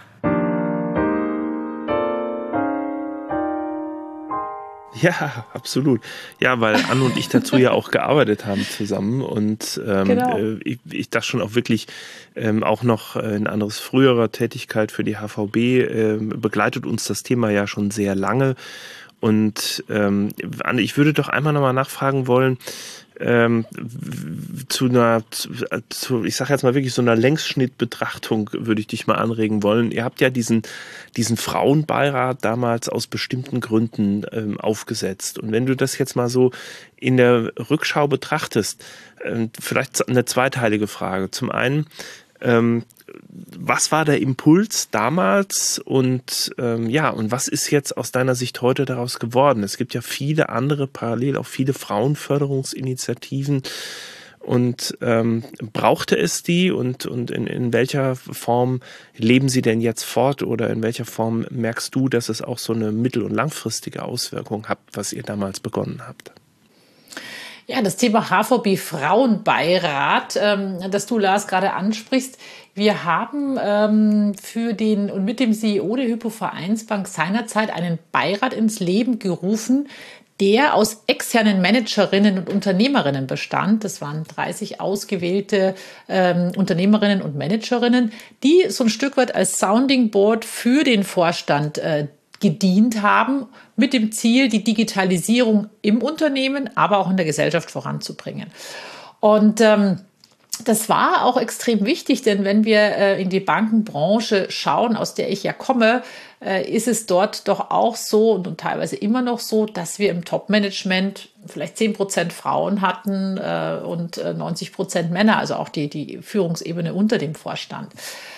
Ja, absolut. Ja, weil Anne und ich dazu ja auch gearbeitet haben zusammen und ähm, genau. äh, ich, ich das schon auch wirklich ähm, auch noch in anderes früherer Tätigkeit für die H V B äh, begleitet uns das Thema ja schon sehr lange. Und ähm, Anne, ich würde doch einmal nochmal nachfragen wollen, ähm, zu einer, zu, ich sage jetzt mal wirklich so einer Längsschnittbetrachtung würde ich dich mal anregen wollen. Ihr habt ja diesen, diesen Frauenbeirat damals aus bestimmten Gründen ähm, aufgesetzt. Und wenn du das jetzt mal so in der Rückschau betrachtest, ähm, vielleicht eine zweiteilige Frage. Zum einen, ähm, was war der Impuls damals und ähm, ja, und was ist jetzt aus deiner Sicht heute daraus geworden? Es gibt ja viele andere, parallel auch viele Frauenförderungsinitiativen. Und ähm, brauchte es die und, und in, in welcher Form leben sie denn jetzt fort oder in welcher Form merkst du, dass es auch so eine mittel- und langfristige Auswirkung hat, was ihr damals begonnen habt? Ja, das Thema H V B Frauenbeirat, ähm, das du, Lars, gerade ansprichst. Wir haben ähm, für den und mit dem C E O der Hypo Vereinsbank seinerzeit einen Beirat ins Leben gerufen, der aus externen Managerinnen und Unternehmerinnen bestand. Das waren dreißig ausgewählte ähm, Unternehmerinnen und Managerinnen, die so ein Stück weit als Sounding Board für den Vorstand äh, gedient haben, mit dem Ziel, die Digitalisierung im Unternehmen, aber auch in der Gesellschaft voranzubringen. Und ähm, das war auch extrem wichtig, denn wenn wir äh, in die Bankenbranche schauen, aus der ich ja komme, äh, ist es dort doch auch so und, und teilweise immer noch so, dass wir im Top-Management vielleicht zehn Prozent Frauen hatten äh, und äh, neunzig Prozent Männer, also auch die, die Führungsebene unter dem Vorstand.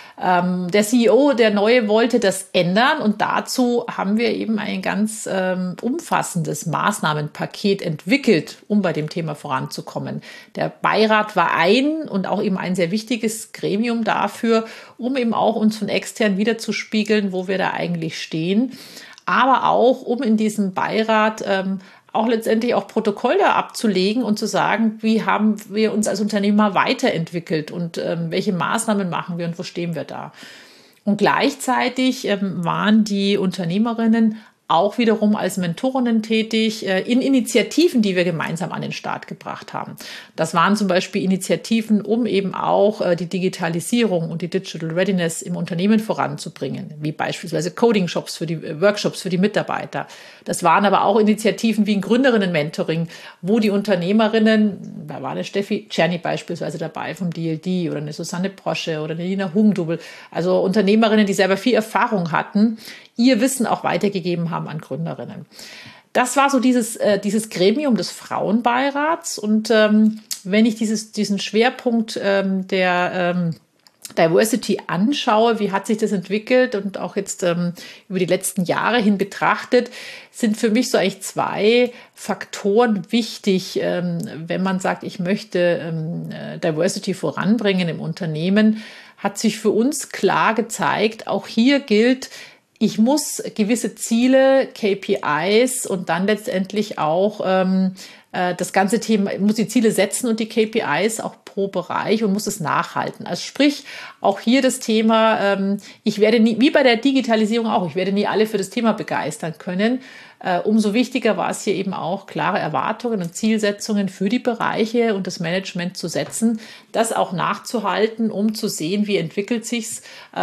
Ähm, der C E O, der Neue, wollte das ändern und dazu haben wir eben ein ganz ähm, umfassendes Maßnahmenpaket entwickelt, um bei dem Thema voranzukommen. Der Beirat war ein und auch eben ein sehr wichtiges Gremium dafür, um eben auch uns von extern wiederzuspiegeln, wo wir da eigentlich stehen, aber auch um in diesem Beirat ähm, auch letztendlich auch Protokolle abzulegen und zu sagen, wie haben wir uns als Unternehmer weiterentwickelt und ähm, welche Maßnahmen machen wir und wo stehen wir da. Und gleichzeitig ähm, waren die Unternehmerinnen auch wiederum als Mentorinnen tätig äh, in Initiativen, die wir gemeinsam an den Start gebracht haben. Das waren zum Beispiel Initiativen, um eben auch äh, die Digitalisierung und die Digital Readiness im Unternehmen voranzubringen, wie beispielsweise Coding-Shops für die äh, Workshops für die Mitarbeiter. Das waren aber auch Initiativen wie ein Gründerinnen-Mentoring, wo die Unternehmerinnen, da war eine Steffi Czerny beispielsweise dabei vom D L D oder eine Susanne Prosche oder eine Nina Hugendubel, also Unternehmerinnen, die selber viel Erfahrung hatten, ihr Wissen auch weitergegeben haben an Gründerinnen. Das war so dieses, äh, dieses Gremium des Frauenbeirats. Und ähm, wenn ich dieses, diesen Schwerpunkt ähm, der ähm, Diversity anschaue, wie hat sich das entwickelt und auch jetzt ähm, über die letzten Jahre hin betrachtet, sind für mich so eigentlich zwei Faktoren wichtig, ähm, wenn man sagt, ich möchte ähm, Diversity voranbringen im Unternehmen, hat sich für uns klar gezeigt, auch hier gilt, ich muss gewisse Ziele, K P Is und dann letztendlich auch ähm, das ganze Thema muss die Ziele setzen und die K P Is auch pro Bereich und muss es nachhalten. Also sprich, auch hier das Thema, ich werde nie, wie bei der Digitalisierung auch, ich werde nie alle für das Thema begeistern können. Umso wichtiger war es hier eben auch, klare Erwartungen und Zielsetzungen für die Bereiche und das Management zu setzen, das auch nachzuhalten, um zu sehen, wie entwickelt sich's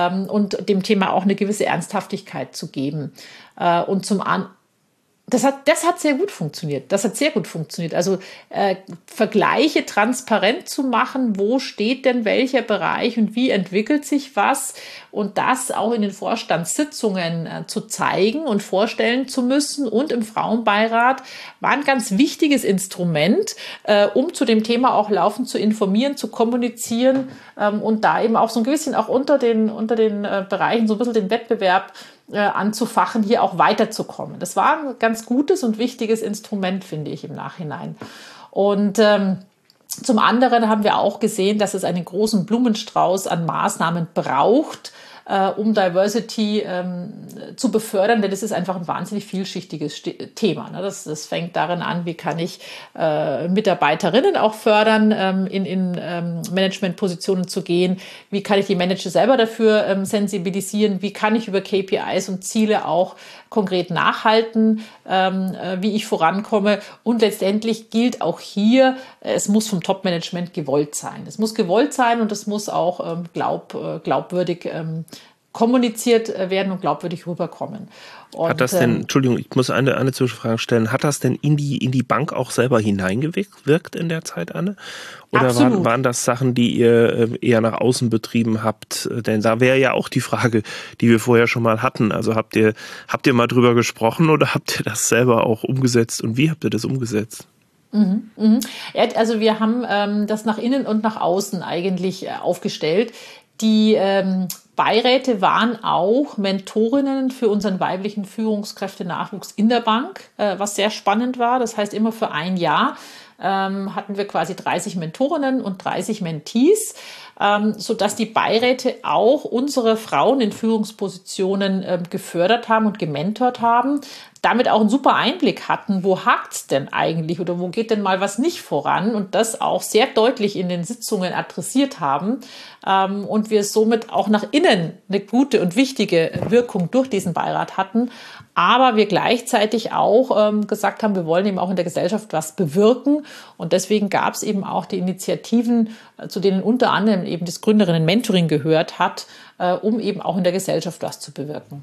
und dem Thema auch eine gewisse Ernsthaftigkeit zu geben. Und zum anderen, Das hat, das hat sehr gut funktioniert. Das hat sehr gut funktioniert. Also äh, Vergleiche transparent zu machen, wo steht denn welcher Bereich und wie entwickelt sich was und das auch in den Vorstandssitzungen äh, zu zeigen und vorstellen zu müssen und im Frauenbeirat war ein ganz wichtiges Instrument, äh, um zu dem Thema auch laufend zu informieren, zu kommunizieren ähm, und da eben auch so ein bisschen auch unter den, unter den äh, Bereichen so ein bisschen den Wettbewerb Äh, anzufachen, hier auch weiterzukommen. Das war ein ganz gutes und wichtiges Instrument, finde ich, im Nachhinein. Und ähm, zum anderen haben wir auch gesehen, dass es einen großen Blumenstrauß an Maßnahmen braucht, äh, um Diversity ähm, zu befördern, denn es ist einfach ein wahnsinnig vielschichtiges St- Thema. Ne? Das, das fängt darin an, wie kann ich äh, Mitarbeiterinnen auch fördern, ähm, in, in ähm, Managementpositionen zu gehen, wie kann ich die Manager selber dafür ähm, sensibilisieren, wie kann ich über K P Is und Ziele auch konkret nachhalten, ähm, äh, wie ich vorankomme. Und letztendlich gilt auch hier, äh, es muss vom Top-Management gewollt sein. Es muss gewollt sein und es muss auch ähm, glaub, äh, glaubwürdig ähm, kommuniziert werden und glaubwürdig rüberkommen. Und, hat das denn, Entschuldigung, ich muss eine, eine Zwischenfrage stellen, hat das denn in die, in die Bank auch selber hineingewirkt in der Zeit, Anne? Oder waren, waren das Sachen, die ihr eher nach außen betrieben habt? Denn da wäre ja auch die Frage, die wir vorher schon mal hatten. Also habt ihr, habt ihr mal drüber gesprochen oder habt ihr das selber auch umgesetzt und wie habt ihr das umgesetzt? Mhm, mhm. Ja, also wir haben ähm, das nach innen und nach außen eigentlich äh, aufgestellt. Die ähm, Beiräte waren auch Mentorinnen für unseren weiblichen Führungskräftenachwuchs in der Bank, äh, was sehr spannend war. Das heißt, immer für ein Jahr ähm, hatten wir quasi dreißig Mentorinnen und dreißig Mentees, ähm, sodass die Beiräte auch unsere Frauen in Führungspositionen äh, gefördert haben und gementort haben, damit auch einen super Einblick hatten, wo hakt's denn eigentlich oder wo geht denn mal was nicht voran und das auch sehr deutlich in den Sitzungen adressiert haben ähm, und wir somit auch nach innen eine gute und wichtige Wirkung durch diesen Beirat hatten, aber wir gleichzeitig auch ähm, gesagt haben, wir wollen eben auch in der Gesellschaft was bewirken und deswegen gab es eben auch die Initiativen, äh, zu denen unter anderem eben das Gründerinnen-Mentoring gehört hat, äh, um eben auch in der Gesellschaft was zu bewirken.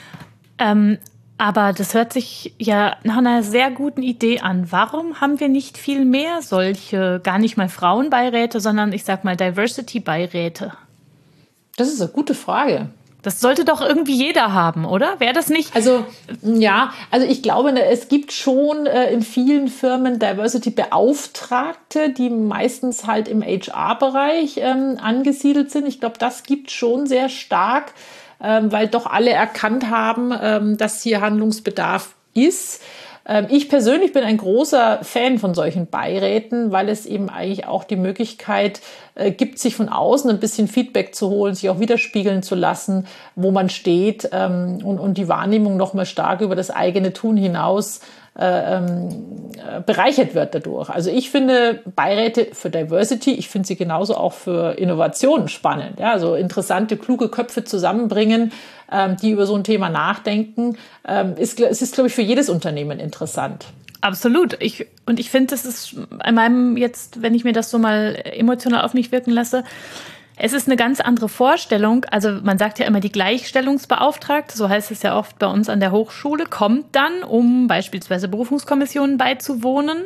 Ähm Aber das hört sich ja nach einer sehr guten Idee an. Warum haben wir nicht viel mehr solche, gar nicht mal Frauenbeiräte, sondern ich sag mal Diversity-Beiräte? Das ist eine gute Frage. Das sollte doch irgendwie jeder haben, oder? Wäre das nicht? Also ja, also ich glaube, es gibt schon äh, in vielen Firmen Diversity-Beauftragte, die meistens halt im H R-Bereich ähm, angesiedelt sind. Ich glaube, das gibt schon sehr stark, ähm, weil doch alle erkannt haben, ähm, dass hier Handlungsbedarf ist. Ähm, ich persönlich bin ein großer Fan von solchen Beiräten, weil es eben eigentlich auch die Möglichkeit äh, gibt, sich von außen ein bisschen Feedback zu holen, sich auch widerspiegeln zu lassen, wo man steht ähm, und, und die Wahrnehmung noch mal stark über das eigene Tun hinaus äh, ähm, bereichert wird dadurch. Also ich finde Beiräte für Diversity, ich finde sie genauso auch für Innovation spannend. Ja, also interessante, kluge Köpfe zusammenbringen, ähm, die über so ein Thema nachdenken. Ähm, ist, es ist, glaube ich, für jedes Unternehmen interessant. Absolut. Ich, und ich finde, das ist in meinem jetzt, wenn ich mir das so mal emotional auf mich wirken lasse, es ist eine ganz andere Vorstellung. Also man sagt ja immer, die Gleichstellungsbeauftragte, so heißt es ja oft bei uns an der Hochschule, kommt dann, um beispielsweise Berufungskommissionen beizuwohnen.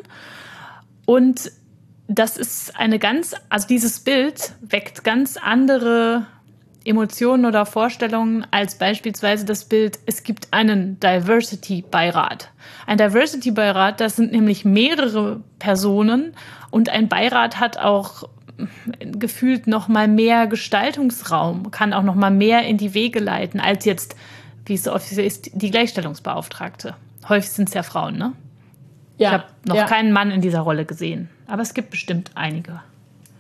Und das ist eine ganz, also dieses Bild weckt ganz andere Emotionen oder Vorstellungen als beispielsweise das Bild, es gibt einen Diversity-Beirat. Ein Diversity-Beirat, das sind nämlich mehrere Personen und ein Beirat hat auch gefühlt noch mal mehr Gestaltungsraum, kann auch noch mal mehr in die Wege leiten, als jetzt, wie es so offiziell ist, die Gleichstellungsbeauftragte. Häufig sind es ja Frauen, ne? Ja, ich habe noch ja. keinen Mann in dieser Rolle gesehen, aber es gibt bestimmt einige.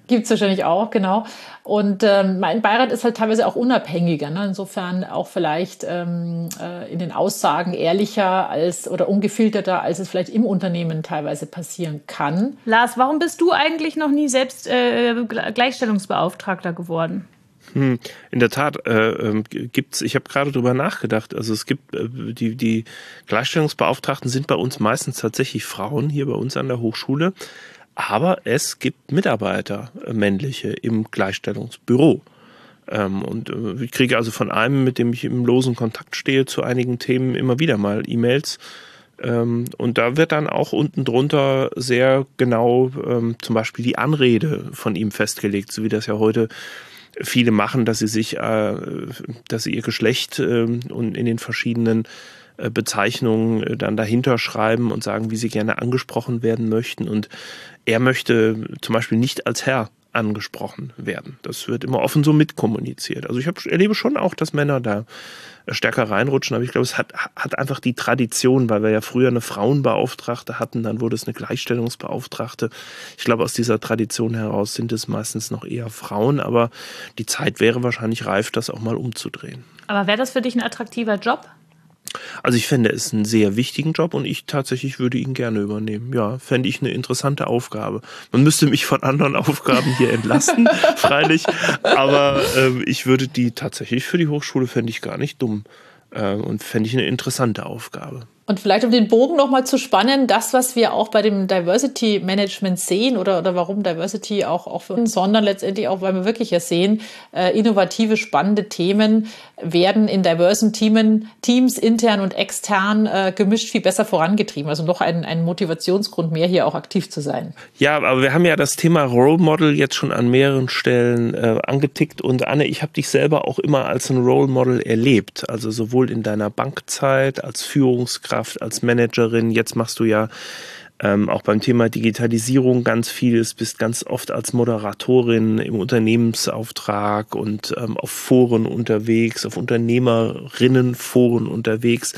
Gibt es wahrscheinlich auch, genau. Und ähm, mein Beirat ist halt teilweise auch unabhängiger, ne? Insofern auch vielleicht ähm, äh, in den Aussagen ehrlicher als oder ungefilterter, als es vielleicht im Unternehmen teilweise passieren kann. Lars, warum bist du eigentlich noch nie selbst äh, Gleichstellungsbeauftragter geworden? Hm, in der Tat äh, äh, gibt's. Ich habe gerade drüber nachgedacht. Also es gibt äh, die die Gleichstellungsbeauftragten sind bei uns meistens tatsächlich Frauen hier bei uns an der Hochschule. Aber es gibt Mitarbeiter, äh, männliche, im Gleichstellungsbüro. Ähm, und äh, ich kriege also von einem, mit dem ich im losen Kontakt stehe, zu einigen Themen immer wieder mal E-Mails. Ähm, und da wird dann auch unten drunter sehr genau ähm, zum Beispiel die Anrede von ihm festgelegt, so wie das ja heute viele machen, dass sie sich, äh, dass sie ihr Geschlecht äh, und in den verschiedenen Bezeichnungen dann dahinter schreiben und sagen, wie sie gerne angesprochen werden möchten. Und er möchte zum Beispiel nicht als Herr angesprochen werden. Das wird immer offen so mitkommuniziert. Also ich hab, erlebe schon auch, dass Männer da stärker reinrutschen, aber ich glaube, es hat, hat einfach die Tradition, weil wir ja früher eine Frauenbeauftragte hatten, dann wurde es eine Gleichstellungsbeauftragte. Ich glaube, aus dieser Tradition heraus sind es meistens noch eher Frauen, aber die Zeit wäre wahrscheinlich reif, das auch mal umzudrehen. Aber wäre das für dich ein attraktiver Job? Also ich fände es einen sehr wichtigen Job und ich tatsächlich würde ihn gerne übernehmen. Ja, fände ich eine interessante Aufgabe. Man müsste mich von anderen Aufgaben hier entlasten, freilich, aber äh, ich würde die tatsächlich für die Hochschule fände ich gar nicht dumm äh, und fände ich eine interessante Aufgabe. Und vielleicht, um den Bogen nochmal zu spannen, das, was wir auch bei dem Diversity Management sehen oder, oder warum Diversity auch, auch für uns, sondern letztendlich auch, weil wir wirklich ja sehen, äh, innovative, spannende Themen werden in diversen Teamen, Teams intern und extern äh, gemischt viel besser vorangetrieben. Also noch ein, ein Motivationsgrund mehr, hier auch aktiv zu sein. Ja, aber wir haben ja das Thema Role Model jetzt schon an mehreren Stellen äh, angetickt. Und Anne, ich habe dich selber auch immer als ein Role Model erlebt. Also sowohl in deiner Bankzeit, als Führungskraft, als Managerin. Jetzt machst du ja ähm, auch beim Thema Digitalisierung ganz vieles, bist ganz oft als Moderatorin im Unternehmensauftrag und ähm, auf Foren unterwegs, auf Unternehmerinnenforen unterwegs.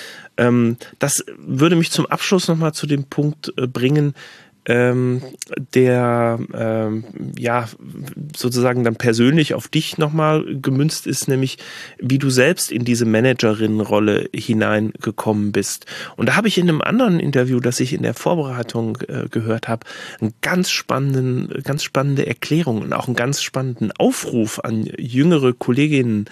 Ähm, das würde mich zum Abschluss nochmal zu dem Punkt äh, bringen, ähm, der ähm, ja sozusagen dann persönlich auf dich nochmal gemünzt ist, nämlich wie du selbst in diese Managerinnenrolle hineingekommen bist. Und da habe ich in einem anderen Interview, das ich in der Vorbereitung äh, gehört habe, einen ganz spannenden, ganz spannende Erklärung und auch einen ganz spannenden Aufruf an jüngere Kolleginnen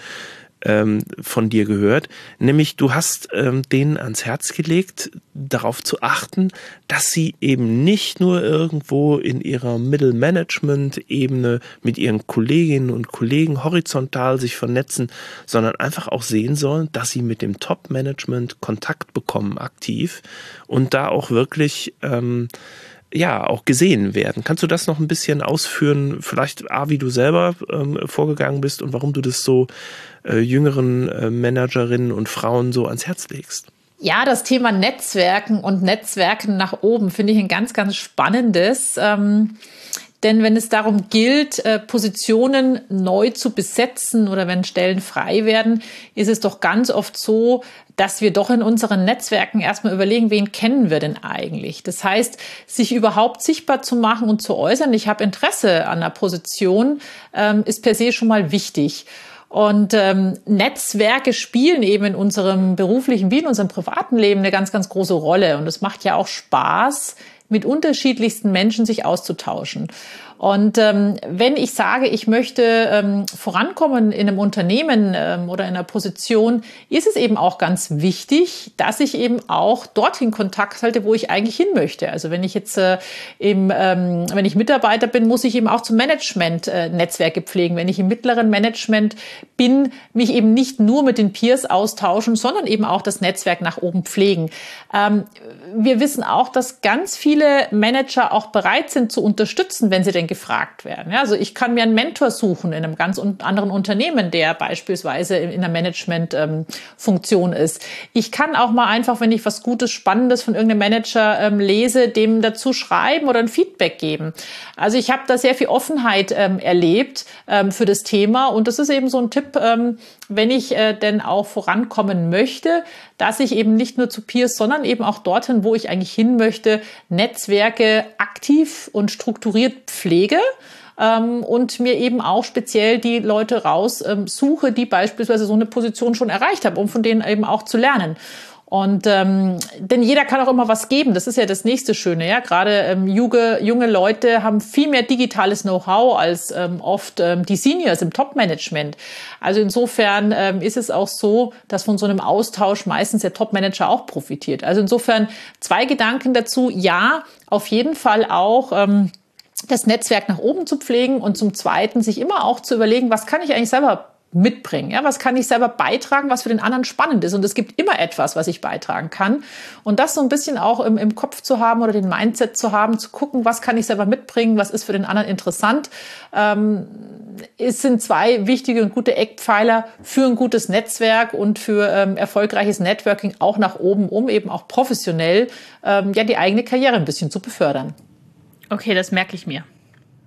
von dir gehört, nämlich du hast ähm, denen ans Herz gelegt, darauf zu achten, dass sie eben nicht nur irgendwo in ihrer Middle-Management-Ebene mit ihren Kolleginnen und Kollegen horizontal sich vernetzen, sondern einfach auch sehen sollen, dass sie mit dem Top-Management Kontakt bekommen aktiv und da auch wirklich ähm, ja, auch gesehen werden. Kannst du das noch ein bisschen ausführen, vielleicht A, wie du selber ähm, vorgegangen bist und warum du das so äh, jüngeren äh, Managerinnen und Frauen so ans Herz legst? Ja, das Thema Netzwerken und Netzwerken nach oben finde ich ein ganz, ganz spannendes. Ähm Denn wenn es darum gilt, Positionen neu zu besetzen oder wenn Stellen frei werden, ist es doch ganz oft so, dass wir doch in unseren Netzwerken erstmal überlegen, wen kennen wir denn eigentlich? Das heißt, sich überhaupt sichtbar zu machen und zu äußern, ich habe Interesse an einer Position, ist per se schon mal wichtig. Und ähm, Netzwerke spielen eben in unserem beruflichen wie in unserem privaten Leben eine ganz, ganz große Rolle. Und es macht ja auch Spaß, mit unterschiedlichsten Menschen sich auszutauschen. Und ähm, wenn ich sage, ich möchte ähm, vorankommen in einem Unternehmen ähm, oder in einer Position, ist es eben auch ganz wichtig, dass ich eben auch dorthin Kontakt halte, wo ich eigentlich hin möchte. Also wenn ich jetzt äh, im, ähm, wenn ich Mitarbeiter bin, muss ich eben auch zum Management äh, Netzwerke pflegen. Wenn ich im mittleren Management bin, mich eben nicht nur mit den Peers austauschen, sondern eben auch das Netzwerk nach oben pflegen. Ähm, wir wissen auch, dass ganz viele Manager auch bereit sind zu unterstützen, wenn sie denn gefragt werden. Ja, also ich kann mir einen Mentor suchen in einem ganz anderen Unternehmen, der beispielsweise in einer Management-Funktion ist. Ich kann auch mal einfach, wenn ich was Gutes, Spannendes von irgendeinem Manager ähm, lese, dem dazu schreiben oder ein Feedback geben. Also ich habe da sehr viel Offenheit ähm, erlebt ähm, für das Thema und das ist eben so ein Tipp, ähm, wenn ich äh, denn auch vorankommen möchte, dass ich eben nicht nur zu Peers, sondern eben auch dorthin, wo ich eigentlich hin möchte, Netzwerke aktiv und strukturiert pflege. ähm, und mir eben auch speziell die Leute raussuche, ähm, die beispielsweise so eine Position schon erreicht haben, um von denen eben auch zu lernen. Und ähm, denn jeder kann auch immer was geben. Das ist ja das nächste Schöne. Ja, gerade ähm, junge, junge Leute haben viel mehr digitales Know-how als ähm, oft ähm, die Seniors im Top-Management. Also insofern ähm, ist es auch so, dass von so einem Austausch meistens der Top-Manager auch profitiert. Also insofern zwei Gedanken dazu. Ja, auf jeden Fall auch ähm, das Netzwerk nach oben zu pflegen und zum Zweiten sich immer auch zu überlegen, was kann ich eigentlich selber mitbringen. Ja, was kann ich selber beitragen, was für den anderen spannend ist? Und es gibt immer etwas, was ich beitragen kann. Und das so ein bisschen auch im, im Kopf zu haben oder den Mindset zu haben, zu gucken, was kann ich selber mitbringen, was ist für den anderen interessant. Ähm, es sind zwei wichtige und gute Eckpfeiler für ein gutes Netzwerk und für ähm, erfolgreiches Networking auch nach oben, um eben auch professionell ähm, ja die eigene Karriere ein bisschen zu befördern. Okay, das merke ich mir.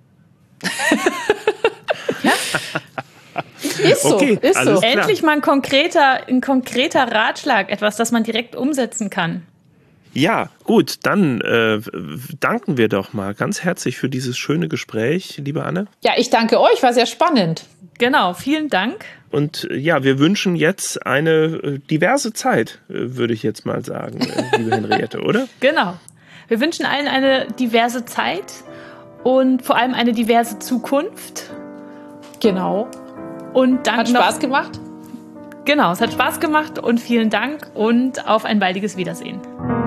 Ist so, okay, ist so. Endlich mal ein konkreter, ein konkreter Ratschlag, etwas, das man direkt umsetzen kann. Ja, gut, dann äh, danken wir doch mal ganz herzlich für dieses schöne Gespräch, liebe Anne. Ja, ich danke euch, war sehr spannend. Genau, vielen Dank. Und ja, wir wünschen jetzt eine äh, diverse Zeit, äh, würde ich jetzt mal sagen, äh, liebe Henriette, oder? Genau. Wir wünschen allen eine diverse Zeit und vor allem eine diverse Zukunft. Genau. Und dann hat Spaß noch, gemacht? Genau, es hat Spaß gemacht und vielen Dank und auf ein baldiges Wiedersehen.